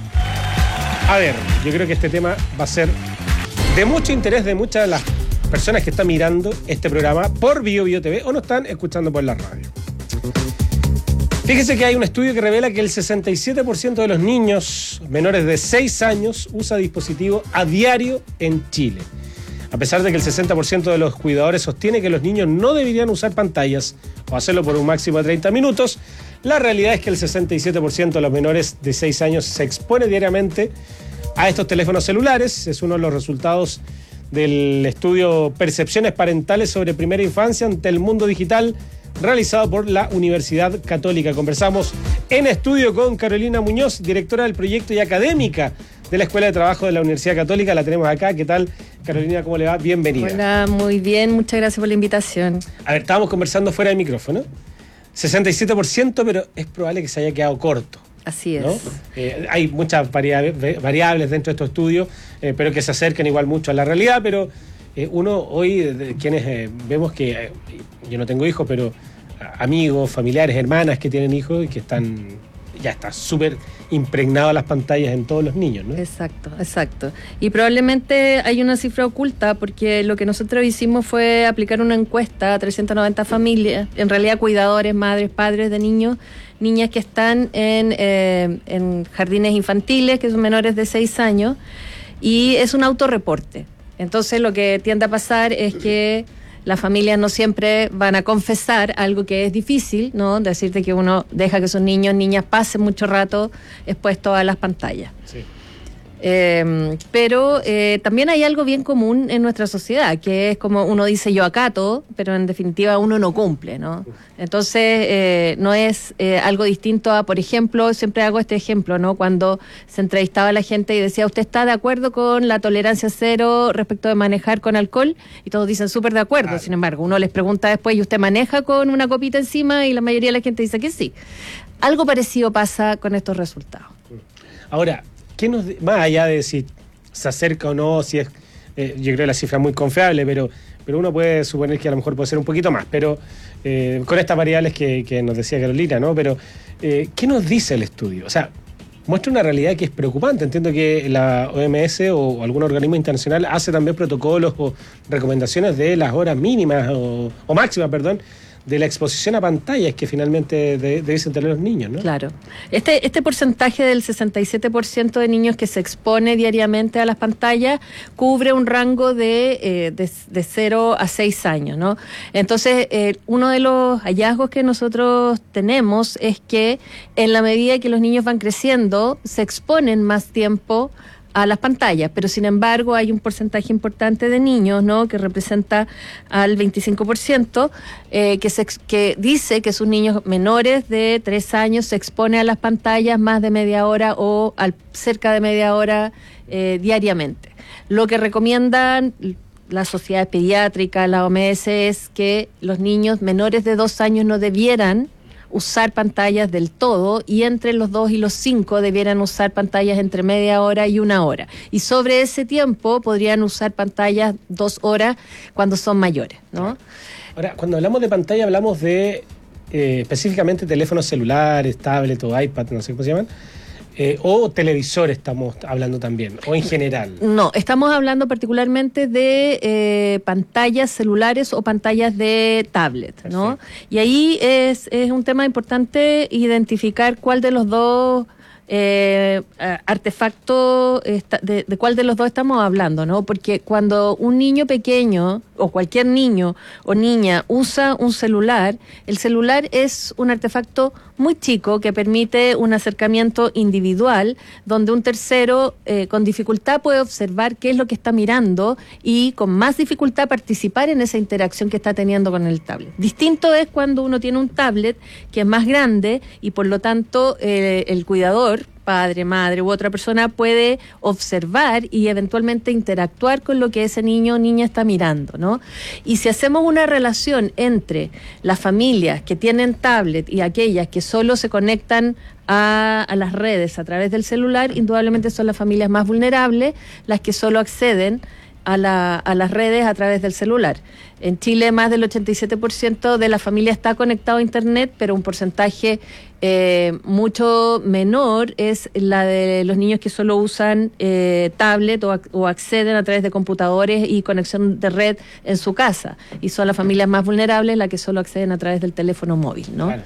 A ver, yo creo que este tema va a ser de mucho interés de muchas de las personas que están mirando este programa por Bio Bio T V o nos están escuchando por la radio. Fíjese que hay un estudio que revela que el sesenta y siete por ciento de los niños menores de seis años usa dispositivo a diario en Chile. A pesar de que el sesenta por ciento de los cuidadores sostiene que los niños no deberían usar pantallas o hacerlo por un máximo de treinta minutos, la realidad es que el sesenta y siete por ciento de los menores de seis años se expone diariamente a estos teléfonos celulares. Es uno de los resultados del estudio Percepciones Parentales sobre Primera Infancia ante el Mundo Digital, realizado por la Universidad Católica. Conversamos en estudio con Carolina Muñoz, directora del proyecto y académica de la Escuela de Trabajo de la Universidad Católica. La tenemos acá. ¿Qué tal, Carolina? ¿Cómo le va? Bienvenida. Hola, muy bien. Muchas gracias por la invitación. A ver, estábamos conversando fuera del micrófono. sesenta y siete por ciento, pero es probable que se haya quedado corto. Así es. ¿No? Eh, hay muchas variables, variables dentro de estos estudios, eh, pero que se acercan igual mucho a la realidad, pero eh, uno hoy, de quienes eh, vemos que, eh, yo no tengo hijos, pero amigos, familiares, hermanas que tienen hijos y que están, ya está súper impregnado a las pantallas en todos los niños, ¿no? Exacto, exacto. Y probablemente hay una cifra oculta porque lo que nosotros hicimos fue aplicar una encuesta a trescientas noventa familias, en realidad cuidadores, madres, padres de niños, niñas que están en, eh, en jardines infantiles, que son menores de seis años, y es un autorreporte. Entonces lo que tiende a pasar es que las familias no siempre van a confesar algo que es difícil, ¿no? Decirte que uno deja que sus niños, niñas pasen mucho rato expuestos a las pantallas. Sí. Eh, pero eh, también hay algo bien común en nuestra sociedad, que es como uno dice yo acato, pero en definitiva uno no cumple, ¿no? Entonces eh, no es eh, algo distinto a, por ejemplo, siempre hago este ejemplo, ¿no? Cuando se entrevistaba a la gente y decía, ¿usted está de acuerdo con la tolerancia cero respecto de manejar con alcohol? Y todos dicen súper de acuerdo. Ah. Sin embargo, uno les pregunta después, ¿y usted maneja con una copita encima? Y la mayoría de la gente dice que sí. Algo parecido pasa con estos resultados. Ahora, ¿qué nos, más allá de si se acerca o no, si es, eh, yo creo que la cifra es muy confiable, pero, pero uno puede suponer que a lo mejor puede ser un poquito más, pero eh, con estas variables que, que nos decía Carolina, ¿no? Pero, eh, ¿qué nos dice el estudio? O sea, muestra una realidad que es preocupante. Entiendo que la O M S o, o algún organismo internacional hace también protocolos o recomendaciones de las horas mínimas o, o máximas, perdón, de la exposición a pantallas que finalmente de, deben tener los niños, ¿no? Claro. Este, este porcentaje del sesenta y siete por ciento de niños que se expone diariamente a las pantallas cubre un rango de, eh, de, de cero a seis años, ¿no? Entonces, eh, uno de los hallazgos que nosotros tenemos es que en la medida que los niños van creciendo, se exponen más tiempo a las pantallas, pero sin embargo hay un porcentaje importante de niños, ¿no?, que representa al veinticinco por ciento, eh, que, se, que dice que sus niños menores de tres años se exponen a las pantallas más de media hora o al, cerca de media hora eh, diariamente. Lo que recomiendan la Sociedad Pediátrica, la O M S, es que los niños menores de dos años no debieran usar pantallas del todo, y entre los dos y los cinco debieran usar pantallas entre media hora y una hora. Y sobre ese tiempo podrían usar pantallas dos horas cuando son mayores, ¿no? Ahora, cuando hablamos de pantalla hablamos de eh, específicamente teléfonos celulares, tablet o iPad, no sé cómo se llaman, eh, o televisor estamos hablando también, o en general. No, estamos hablando particularmente de eh, pantallas celulares o pantallas de tablet, ¿no? Perfecto. Y ahí es, es un tema importante identificar cuál de los dos eh, artefactos, de, de cuál de los dos estamos hablando, ¿no? Porque cuando un niño pequeño o cualquier niño o niña usa un celular, el celular es un artefacto muy chico que permite un acercamiento individual donde un tercero eh, con dificultad puede observar qué es lo que está mirando y con más dificultad participar en esa interacción que está teniendo con el tablet. Distinto es cuando uno tiene un tablet que es más grande y por lo tanto eh, el cuidador padre, madre u otra persona puede observar y eventualmente interactuar con lo que ese niño o niña está mirando, ¿no? Y si hacemos una relación entre las familias que tienen tablet y aquellas que solo se conectan A, a las redes a través del celular, indudablemente son las familias más vulnerables las que solo acceden a, la, a las redes a través del celular. En Chile más del ochenta y siete por ciento de la familia está conectado a internet, pero un porcentaje eh, mucho menor es la de los niños que solo usan eh, tablet o, o acceden a través de computadores y conexión de red en su casa, y son las familias más vulnerables las que solo acceden a través del teléfono móvil, ¿no? Claro.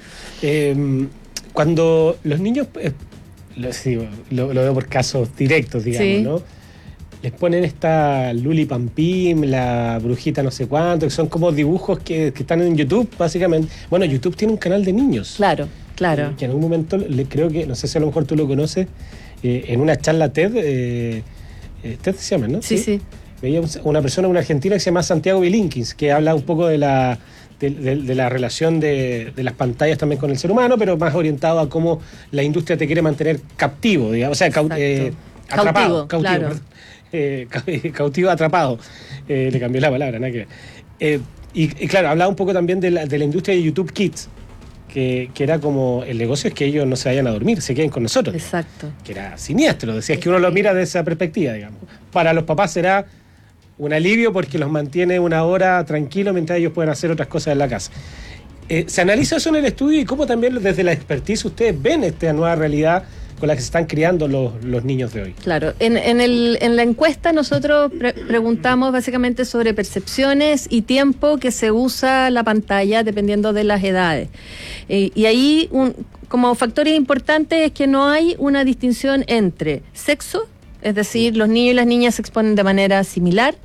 Eh, Cuando los niños, eh, lo, sí, lo, lo veo por casos directos, digamos, sí. ¿no? Les ponen esta Luli Pampim, la brujita no sé cuánto, que son como dibujos que, que están en YouTube, básicamente. Bueno, YouTube tiene un canal de niños. Claro, claro. Eh, que en algún momento, le, creo que, no sé si a lo mejor tú lo conoces, eh, en una charla TED, eh, eh, TED se llama, ¿no? Sí, sí. sí. Veía una persona, una argentina que se llama Santiago Bilinkins, que habla un poco de la... De, de, de la relación de, de las pantallas también con el ser humano, pero más orientado a cómo la industria te quiere mantener captivo, digamos, o sea, cau, eh, atrapado, cautivo, cautivo, claro. eh, cautivo, atrapado, eh, le cambié la palabra, ¿no? Que, eh, y, y claro, hablaba un poco también de la, de la industria de YouTube Kids, que, que era como, el negocio es que ellos no se vayan a dormir, se queden con nosotros. Exacto. Que era siniestro, decías que uno lo mira de esa perspectiva, digamos. Para los papás será un alivio porque los mantiene una hora tranquilo mientras ellos pueden hacer otras cosas en la casa. Eh, ¿Se analiza eso en el estudio y cómo también desde la expertise ustedes ven esta nueva realidad con la que se están criando los, los niños de hoy? Claro, en, en, el, en la encuesta nosotros pre- preguntamos básicamente sobre percepciones y tiempo que se usa la pantalla dependiendo de las edades. Eh, y ahí, un, como factores importantes, es que no hay una distinción entre sexo, es decir, los niños y las niñas se exponen de manera similar.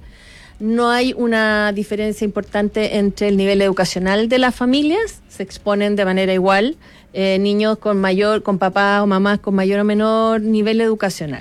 No hay una diferencia importante entre el nivel educacional de las familias, se exponen de manera igual, eh, niños con mayor, con papás o mamás con mayor o menor nivel educacional.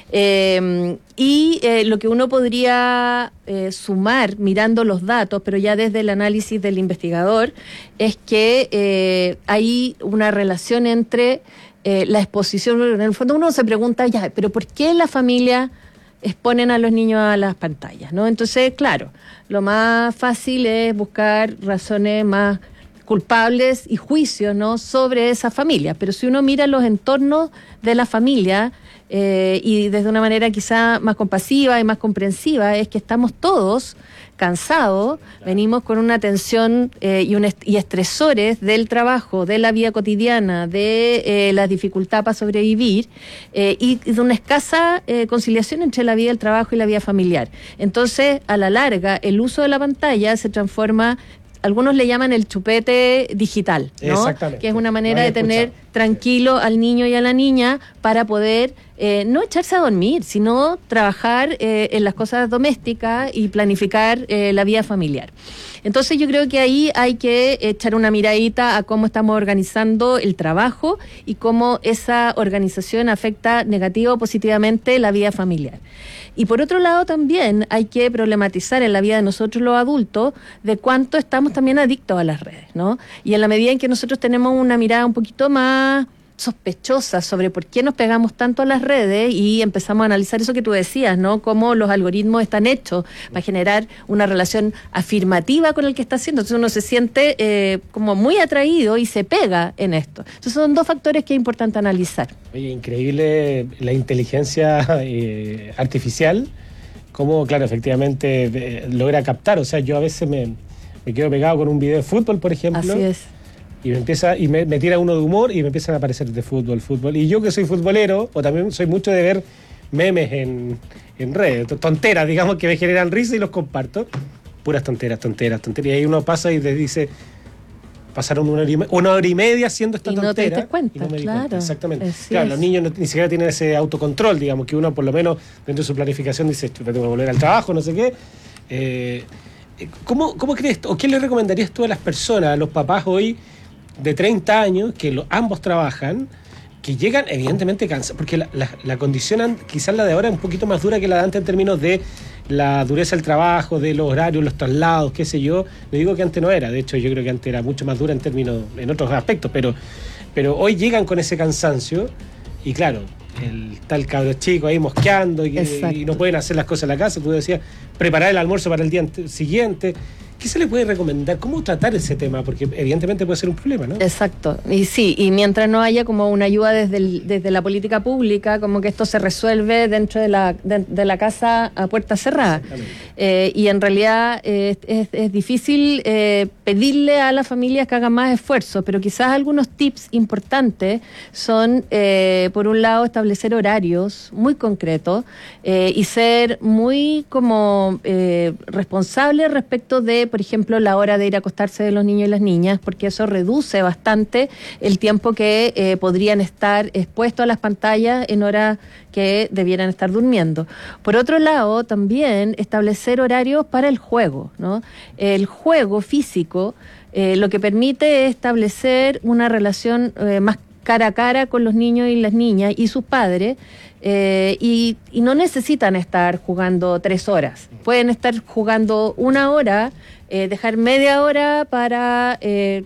Eh, y eh, lo que uno podría eh, sumar mirando los datos, pero ya desde el análisis del investigador, es que eh, hay una relación entre eh, la exposición. En el fondo uno se pregunta, ya, pero ¿por qué la familia exponen a los niños a las pantallas, ¿no? Entonces, claro, lo más fácil es buscar razones más culpables y juicios, ¿no?, sobre esa familia. Pero si uno mira los entornos de la familia eh, y desde una manera quizá más compasiva y más comprensiva, es que estamos todos cansados, venimos con una tensión eh, y, un est- y estresores del trabajo, de la vida cotidiana, de eh, la dificultad para sobrevivir eh, y de una escasa eh, conciliación entre la vida del trabajo y la vida familiar. Entonces, a la larga, el uso de la pantalla se transforma, algunos le llaman el chupete digital, ¿no? Exactamente. Que es una manera de tener escuchado. tranquilo al niño y a la niña para poder eh, no echarse a dormir, sino trabajar eh, en las cosas domésticas y planificar eh, la vida familiar. Entonces yo creo que ahí hay que echar una miradita a cómo estamos organizando el trabajo y cómo esa organización afecta negativa o positivamente la vida familiar. Y por otro lado también hay que problematizar en la vida de nosotros los adultos de cuánto estamos también adictos a las redes, ¿no? Y en la medida en que nosotros tenemos una mirada un poquito más sospechosa sobre por qué nos pegamos tanto a las redes y empezamos a analizar eso que tú decías, ¿no? Cómo los algoritmos están hechos para generar una relación afirmativa con el que está haciendo. Entonces uno se siente eh, como muy atraído y se pega en esto. Entonces son dos factores que es importante analizar. Oye, increíble la inteligencia eh, artificial, cómo, claro, efectivamente eh, logra captar. O sea, yo a veces me, me quedo pegado con un video de fútbol, por ejemplo. Así es. Y me empieza y me, me tira uno de humor y me empiezan a aparecer de fútbol, fútbol. Y yo que soy futbolero, o también soy mucho de ver memes en, en redes, tonteras, digamos, que me generan risa y los comparto. Puras tonteras, tonteras, tonteras. Y ahí uno pasa y te dice, pasaron una hora y, me- una hora y media haciendo esta Y no te tontera. diste cuenta, y no me di claro. cuenta. Exactamente. Así Claro, es. los niños no- ni siquiera tienen ese autocontrol, digamos, que uno por lo menos dentro de su planificación dice, "Chuta, tengo que volver al trabajo, no sé qué. Eh, ¿cómo, ¿Cómo crees, o qué le recomendarías tú a las personas, a los papás hoy de treinta años, que lo- ambos trabajan, que llegan evidentemente cansados, porque la, la, la condición, an- quizás la de ahora es un poquito más dura que la de antes en términos de la dureza del trabajo, de los horarios, los traslados, qué sé yo. No digo que antes no era, de hecho yo creo que antes era mucho más dura en términos, en otros aspectos, pero, pero hoy llegan con ese cansancio y claro, el tal cabro chico ahí mosqueando y, y no pueden hacer las cosas en la casa, tú decías, preparar el almuerzo para el día siguiente. ¿Qué se le puede recomendar? ¿Cómo tratar ese tema? Porque evidentemente puede ser un problema, ¿no? Exacto. Y sí, y mientras no haya como una ayuda desde, el, desde la política pública, como que esto se resuelve dentro de la, de, de la casa a puerta cerrada. Eh, y en realidad eh, es, es difícil eh, pedirle a las familias que hagan más esfuerzo, pero quizás algunos tips importantes son, eh, por un lado, establecer horarios muy concretos eh, y ser muy como eh, responsables respecto de, por ejemplo, la hora de ir a acostarse de los niños y las niñas, porque eso reduce bastante el tiempo que eh, podrían estar expuestos a las pantallas en horas que debieran estar durmiendo. Por otro lado, también establecer horarios para el juego, ¿no? El juego físico eh, lo que permite es establecer una relación eh, más cara a cara con los niños y las niñas y sus padres, eh, y, y no necesitan estar jugando tres horas. Pueden estar jugando una hora, eh, dejar media hora para eh,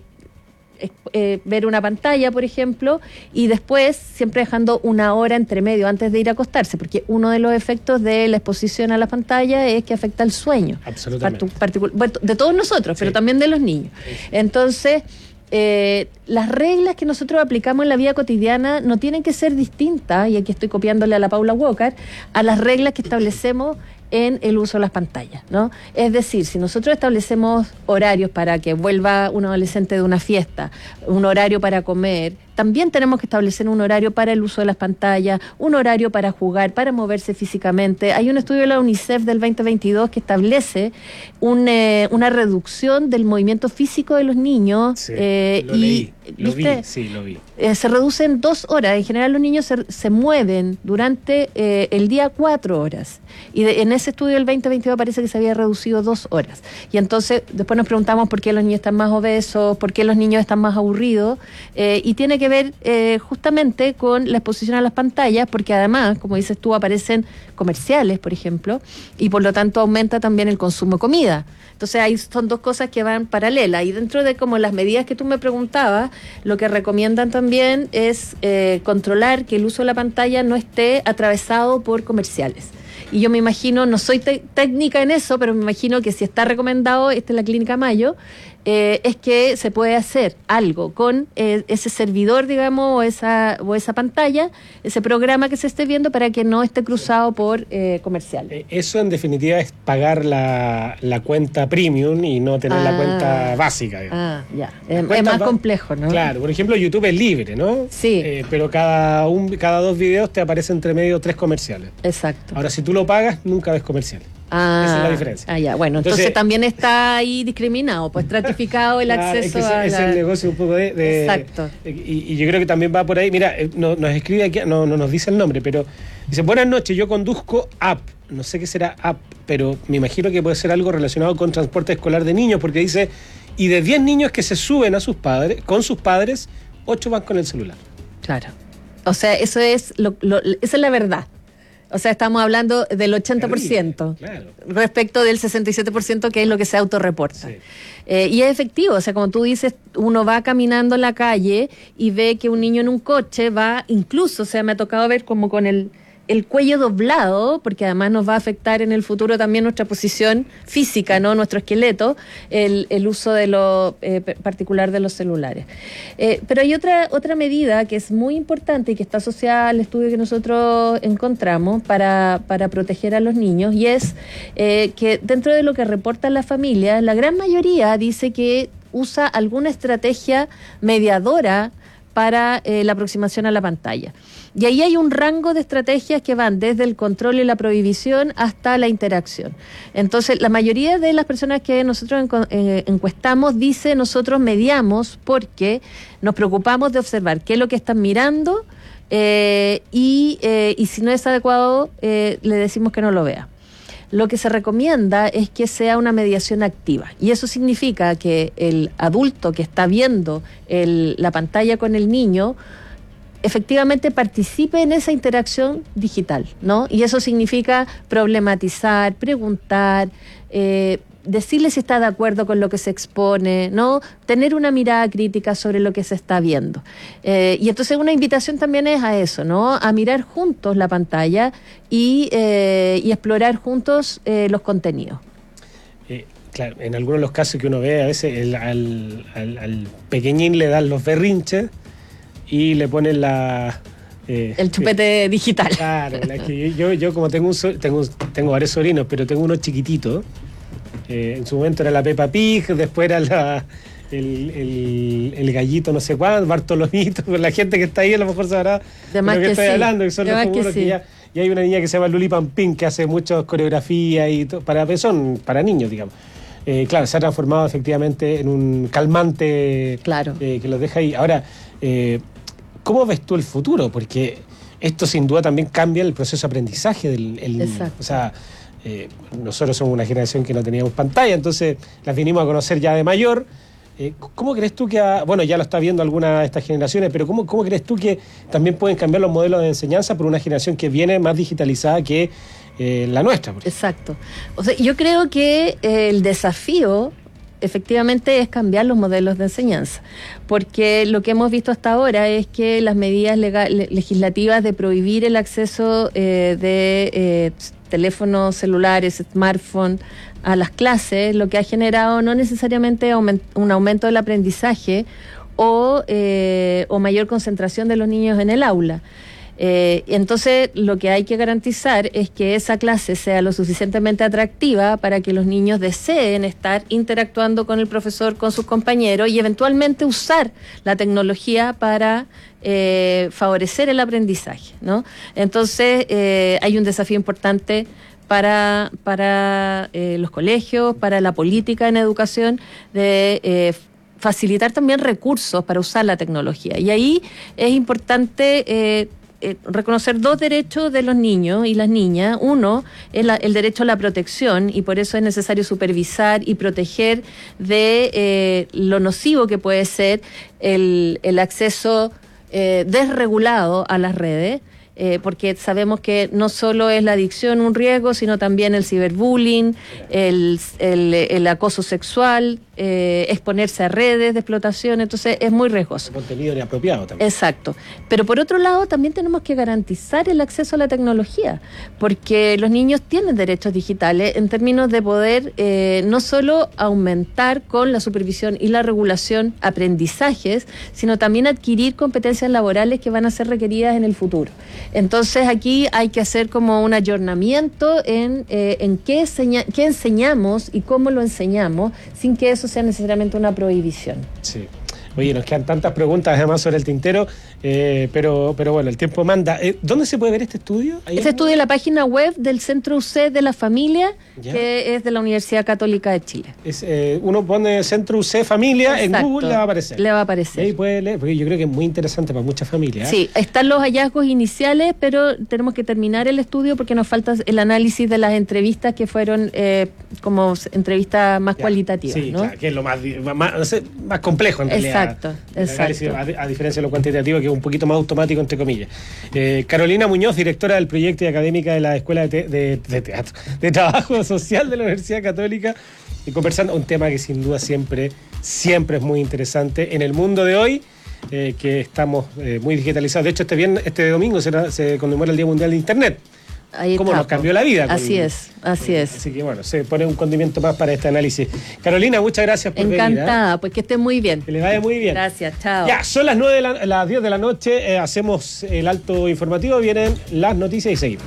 eh, ver una pantalla, por ejemplo, y después siempre dejando una hora entre medio antes de ir a acostarse, porque uno de los efectos de la exposición a la pantalla es que afecta el sueño. Absolutamente. Particu- bueno, de todos nosotros, Sí. pero también de los niños. Entonces, Eh, las reglas que nosotros aplicamos en la vida cotidiana no tienen que ser distintas, y aquí estoy copiándole a la Paula Walker, a las reglas que establecemos en el uso de las pantallas, ¿no? Es decir, si nosotros establecemos horarios para que vuelva un adolescente de una fiesta, un horario para comer, también tenemos que establecer un horario para el uso de las pantallas, un horario para jugar, para moverse físicamente. Hay un estudio de la UNICEF del veinte veintidós que establece un, eh, una reducción del movimiento físico de los niños. Sí, eh, lo y, leí, lo ¿viste? vi, sí, lo vi. Eh, se reduce en dos horas. En general los niños se, se mueven durante eh, el día cuatro horas. Y de, en ese estudio del veinte veintidós parece que se había reducido dos horas. Y entonces después nos preguntamos por qué los niños están más obesos, por qué los niños están más aburridos. Eh, y tiene que ver eh, justamente con la exposición a las pantallas, porque además, como dices tú, aparecen comerciales, por ejemplo, y por lo tanto aumenta también el consumo de comida. Entonces ahí son dos cosas que van paralelas, y dentro de como las medidas que tú me preguntabas, lo que recomiendan también es eh, controlar que el uso de la pantalla no esté atravesado por comerciales. Y yo me imagino, no soy te- técnica en eso, pero me imagino que si está recomendado, esta es la Clínica Mayo, eh, es que se puede hacer algo con eh, ese servidor, digamos, o esa, o esa pantalla, ese programa que se esté viendo, para que no esté cruzado por eh, comerciales. Eso en definitiva es pagar la, la cuenta premium y no tener Ah. la cuenta básica. digamos. Ah, ya. Las Es, es cuentas más ba- complejo, ¿no? Claro, por ejemplo, YouTube es libre, ¿no? Sí. Eh, pero cada, un, cada dos videos te aparecen entre medio tres comerciales. Exacto. Ahora, si tú lo pagas, nunca ves comerciales. Ah, Esa es la diferencia. Ah, ya. Bueno, entonces, Entonces- también está ahí discriminado, pues estratificado el Claro, acceso es que ese- a es la... el negocio un poco de... de- Exacto. Y, y yo creo que también va por ahí. Mira, eh, no, nos escribe aquí, no, no nos dice el nombre, pero dice, buenas noches, yo conduzco app. No sé qué será app, pero me imagino que puede ser algo relacionado con transporte escolar de niños, porque dice, y de diez niños que se suben a sus padres, con sus padres, ocho van con el celular. Claro. O sea, eso es lo, lo- esa es la verdad. O sea, estamos hablando del ochenta por ciento Claro. respecto del sesenta y siete por ciento que es lo que se autorreporta. Eh, y es efectivo, o sea, como tú dices, uno va caminando en la calle y ve que un niño en un coche va, incluso, o sea, me ha tocado ver como con el, el cuello doblado, porque además nos va a afectar en el futuro también nuestra posición física, ¿no? Nuestro esqueleto, el, el uso de lo eh, particular de los celulares. Eh, pero hay otra, otra medida que es muy importante y que está asociada al estudio que nosotros encontramos para, para proteger a los niños, y es eh, que dentro de lo que reportan las familias, la gran mayoría dice que usa alguna estrategia mediadora para eh, la aproximación a la pantalla. Y ahí hay un rango de estrategias que van desde el control y la prohibición hasta la interacción. Entonces, la mayoría de las personas que nosotros encu- eh, encuestamos dice, nosotros mediamos porque nos preocupamos de observar qué es lo que están mirando, eh, y, eh, y si no es adecuado, eh, le decimos que no lo vea. Lo que se recomienda es que sea una mediación activa, y eso significa que el adulto que está viendo el, la pantalla con el niño efectivamente participe en esa interacción digital, ¿no? Y eso significa problematizar, preguntar, eh, decirle si está de acuerdo con lo que se expone, ¿no? Tener una mirada crítica sobre lo que se está viendo. Eh, y entonces una invitación también es a eso, ¿no? A mirar juntos la pantalla y, eh, y explorar juntos eh, los contenidos. Eh, claro, en algunos de los casos que uno ve, a veces el, al, al, al pequeñín le dan los berrinches y le ponen la... Eh, el chupete eh, digital. Claro, la que yo, yo como tengo, un so, tengo, tengo varios sobrinos, pero tengo uno chiquitito. Eh, en su momento era la Peppa Pig, después era la, el, el, el gallito no sé cuál, Bartolomito, con la gente que está ahí a lo mejor sabrá de lo que, que estoy sí. hablando, que son los que, sí. que ya, y hay una niña que se llama Luli Pampín que hace muchas coreografías y to, para son para niños, digamos. Eh, claro, se ha transformado efectivamente en un calmante claro. eh, que los deja ahí. Ahora, eh, ¿cómo ves tú el futuro? Porque esto sin duda también cambia el proceso de aprendizaje del el, Exacto. O sea, eh, nosotros somos una generación que no teníamos pantalla, entonces las vinimos a conocer ya de mayor. Eh, ¿Cómo crees tú que, ha, bueno, ya lo está viendo alguna de estas generaciones, pero ¿cómo, cómo crees tú que también pueden cambiar los modelos de enseñanza por una generación que viene más digitalizada que eh, la nuestra? Exacto. O sea, yo creo que eh, el desafío efectivamente es cambiar los modelos de enseñanza, porque lo que hemos visto hasta ahora es que las medidas legal, legislativas de prohibir el acceso eh, de eh, teléfonos celulares, smartphones a las clases, lo que ha generado no necesariamente aument, un aumento del aprendizaje o, eh, o mayor concentración de los niños en el aula. Eh, entonces lo que hay que garantizar es que esa clase sea lo suficientemente atractiva para que los niños deseen estar interactuando con el profesor, con sus compañeros y eventualmente usar la tecnología para eh, favorecer el aprendizaje, ¿no? Entonces eh, hay un desafío importante para, para eh, los colegios, para la política en educación de eh, facilitar también recursos para usar la tecnología. Y ahí es importante eh, eh, reconocer dos derechos de los niños y las niñas. Uno es la, el derecho a la protección, y por eso es necesario supervisar y proteger de eh, lo nocivo que puede ser el, el acceso eh, desregulado a las redes. Eh, porque sabemos que no solo es la adicción un riesgo, sino también el ciberbullying, el, el, el acoso sexual, eh, exponerse a redes de explotación, entonces es muy riesgoso. El contenido inapropiado también. Exacto. Pero por otro lado también tenemos que garantizar el acceso a la tecnología, porque los niños tienen derechos digitales en términos de poder eh, no solo aumentar con la supervisión y la regulación aprendizajes, sino también adquirir competencias laborales que van a ser requeridas en el futuro. Entonces aquí hay que hacer como un ayornamiento en, eh, en qué, enseña, qué enseñamos y cómo lo enseñamos, sin que eso sea necesariamente una prohibición. Sí. Oye, nos quedan tantas preguntas además sobre el tintero, eh, pero, pero bueno, el tiempo manda. Eh, ¿Dónde se puede ver este estudio? Este estudio en la página web del Centro U C de la Familia, ¿ya? Que es de la Universidad Católica de Chile. Es, eh, uno pone Centro U C Familia, exacto, en Google le va a aparecer. Le va a aparecer. Y ahí puede leer, porque yo creo que es muy interesante para muchas familias. Sí, están los hallazgos iniciales, pero tenemos que terminar el estudio porque nos falta el análisis de las entrevistas que fueron eh, como entrevistas más ya, cualitativas. Sí, ¿no? Claro, que es lo más, más, no sé, más complejo en realidad. Exacto, exacto. A, a diferencia de lo cuantitativo, que es un poquito más automático, entre comillas. Eh, Carolina Muñoz, directora del proyecto y académica de la Escuela de, te, de, de Teatro, de Trabajo Social de la Universidad Católica, y conversando un tema que sin duda siempre, siempre es muy interesante en el mundo de hoy, eh, que estamos eh, muy digitalizados. De hecho, este, viernes, este domingo se, se conmemora el Día Mundial de Internet. Ahí cómo está, nos cambió la vida. Así con, es, así es. Así que bueno, se pone un condimento más para este análisis. Carolina, muchas gracias por Encantada, venir. Encantada, ¿eh? Pues que esté muy bien. Que le vaya muy bien. Gracias, chao. Ya, son las nueve de la, las diez de la noche, eh, hacemos el alto informativo, vienen las noticias y seguimos.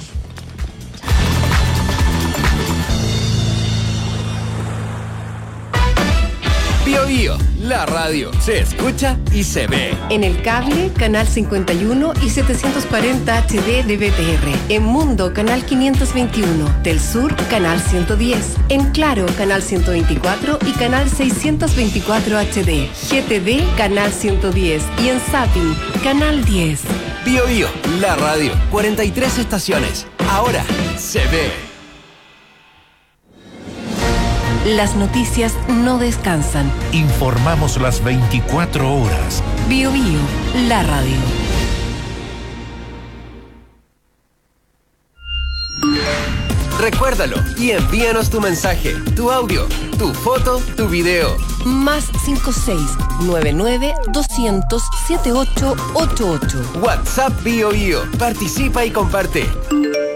Bio Bio, la radio se escucha y se ve. En el cable, canal cincuenta y uno y setecientos cuarenta H D de B T R. En Mundo, canal quinientos veintiuno. Del Sur, canal ciento diez. En Claro, canal ciento veinticuatro y canal seiscientos veinticuatro H D. G T V, canal ciento diez. Y en Zapping, canal diez. Bio Bio, la radio. cuarenta y tres estaciones. Ahora se ve. Las noticias no descansan. Informamos las veinticuatro horas. Bio Bio, la radio. Recuérdalo y envíanos tu mensaje, tu audio, tu foto, tu video. Más cinco seis nueve nueve doscientos setenta y ocho ochenta y ocho. WhatsApp Bio Bio. Participa y comparte.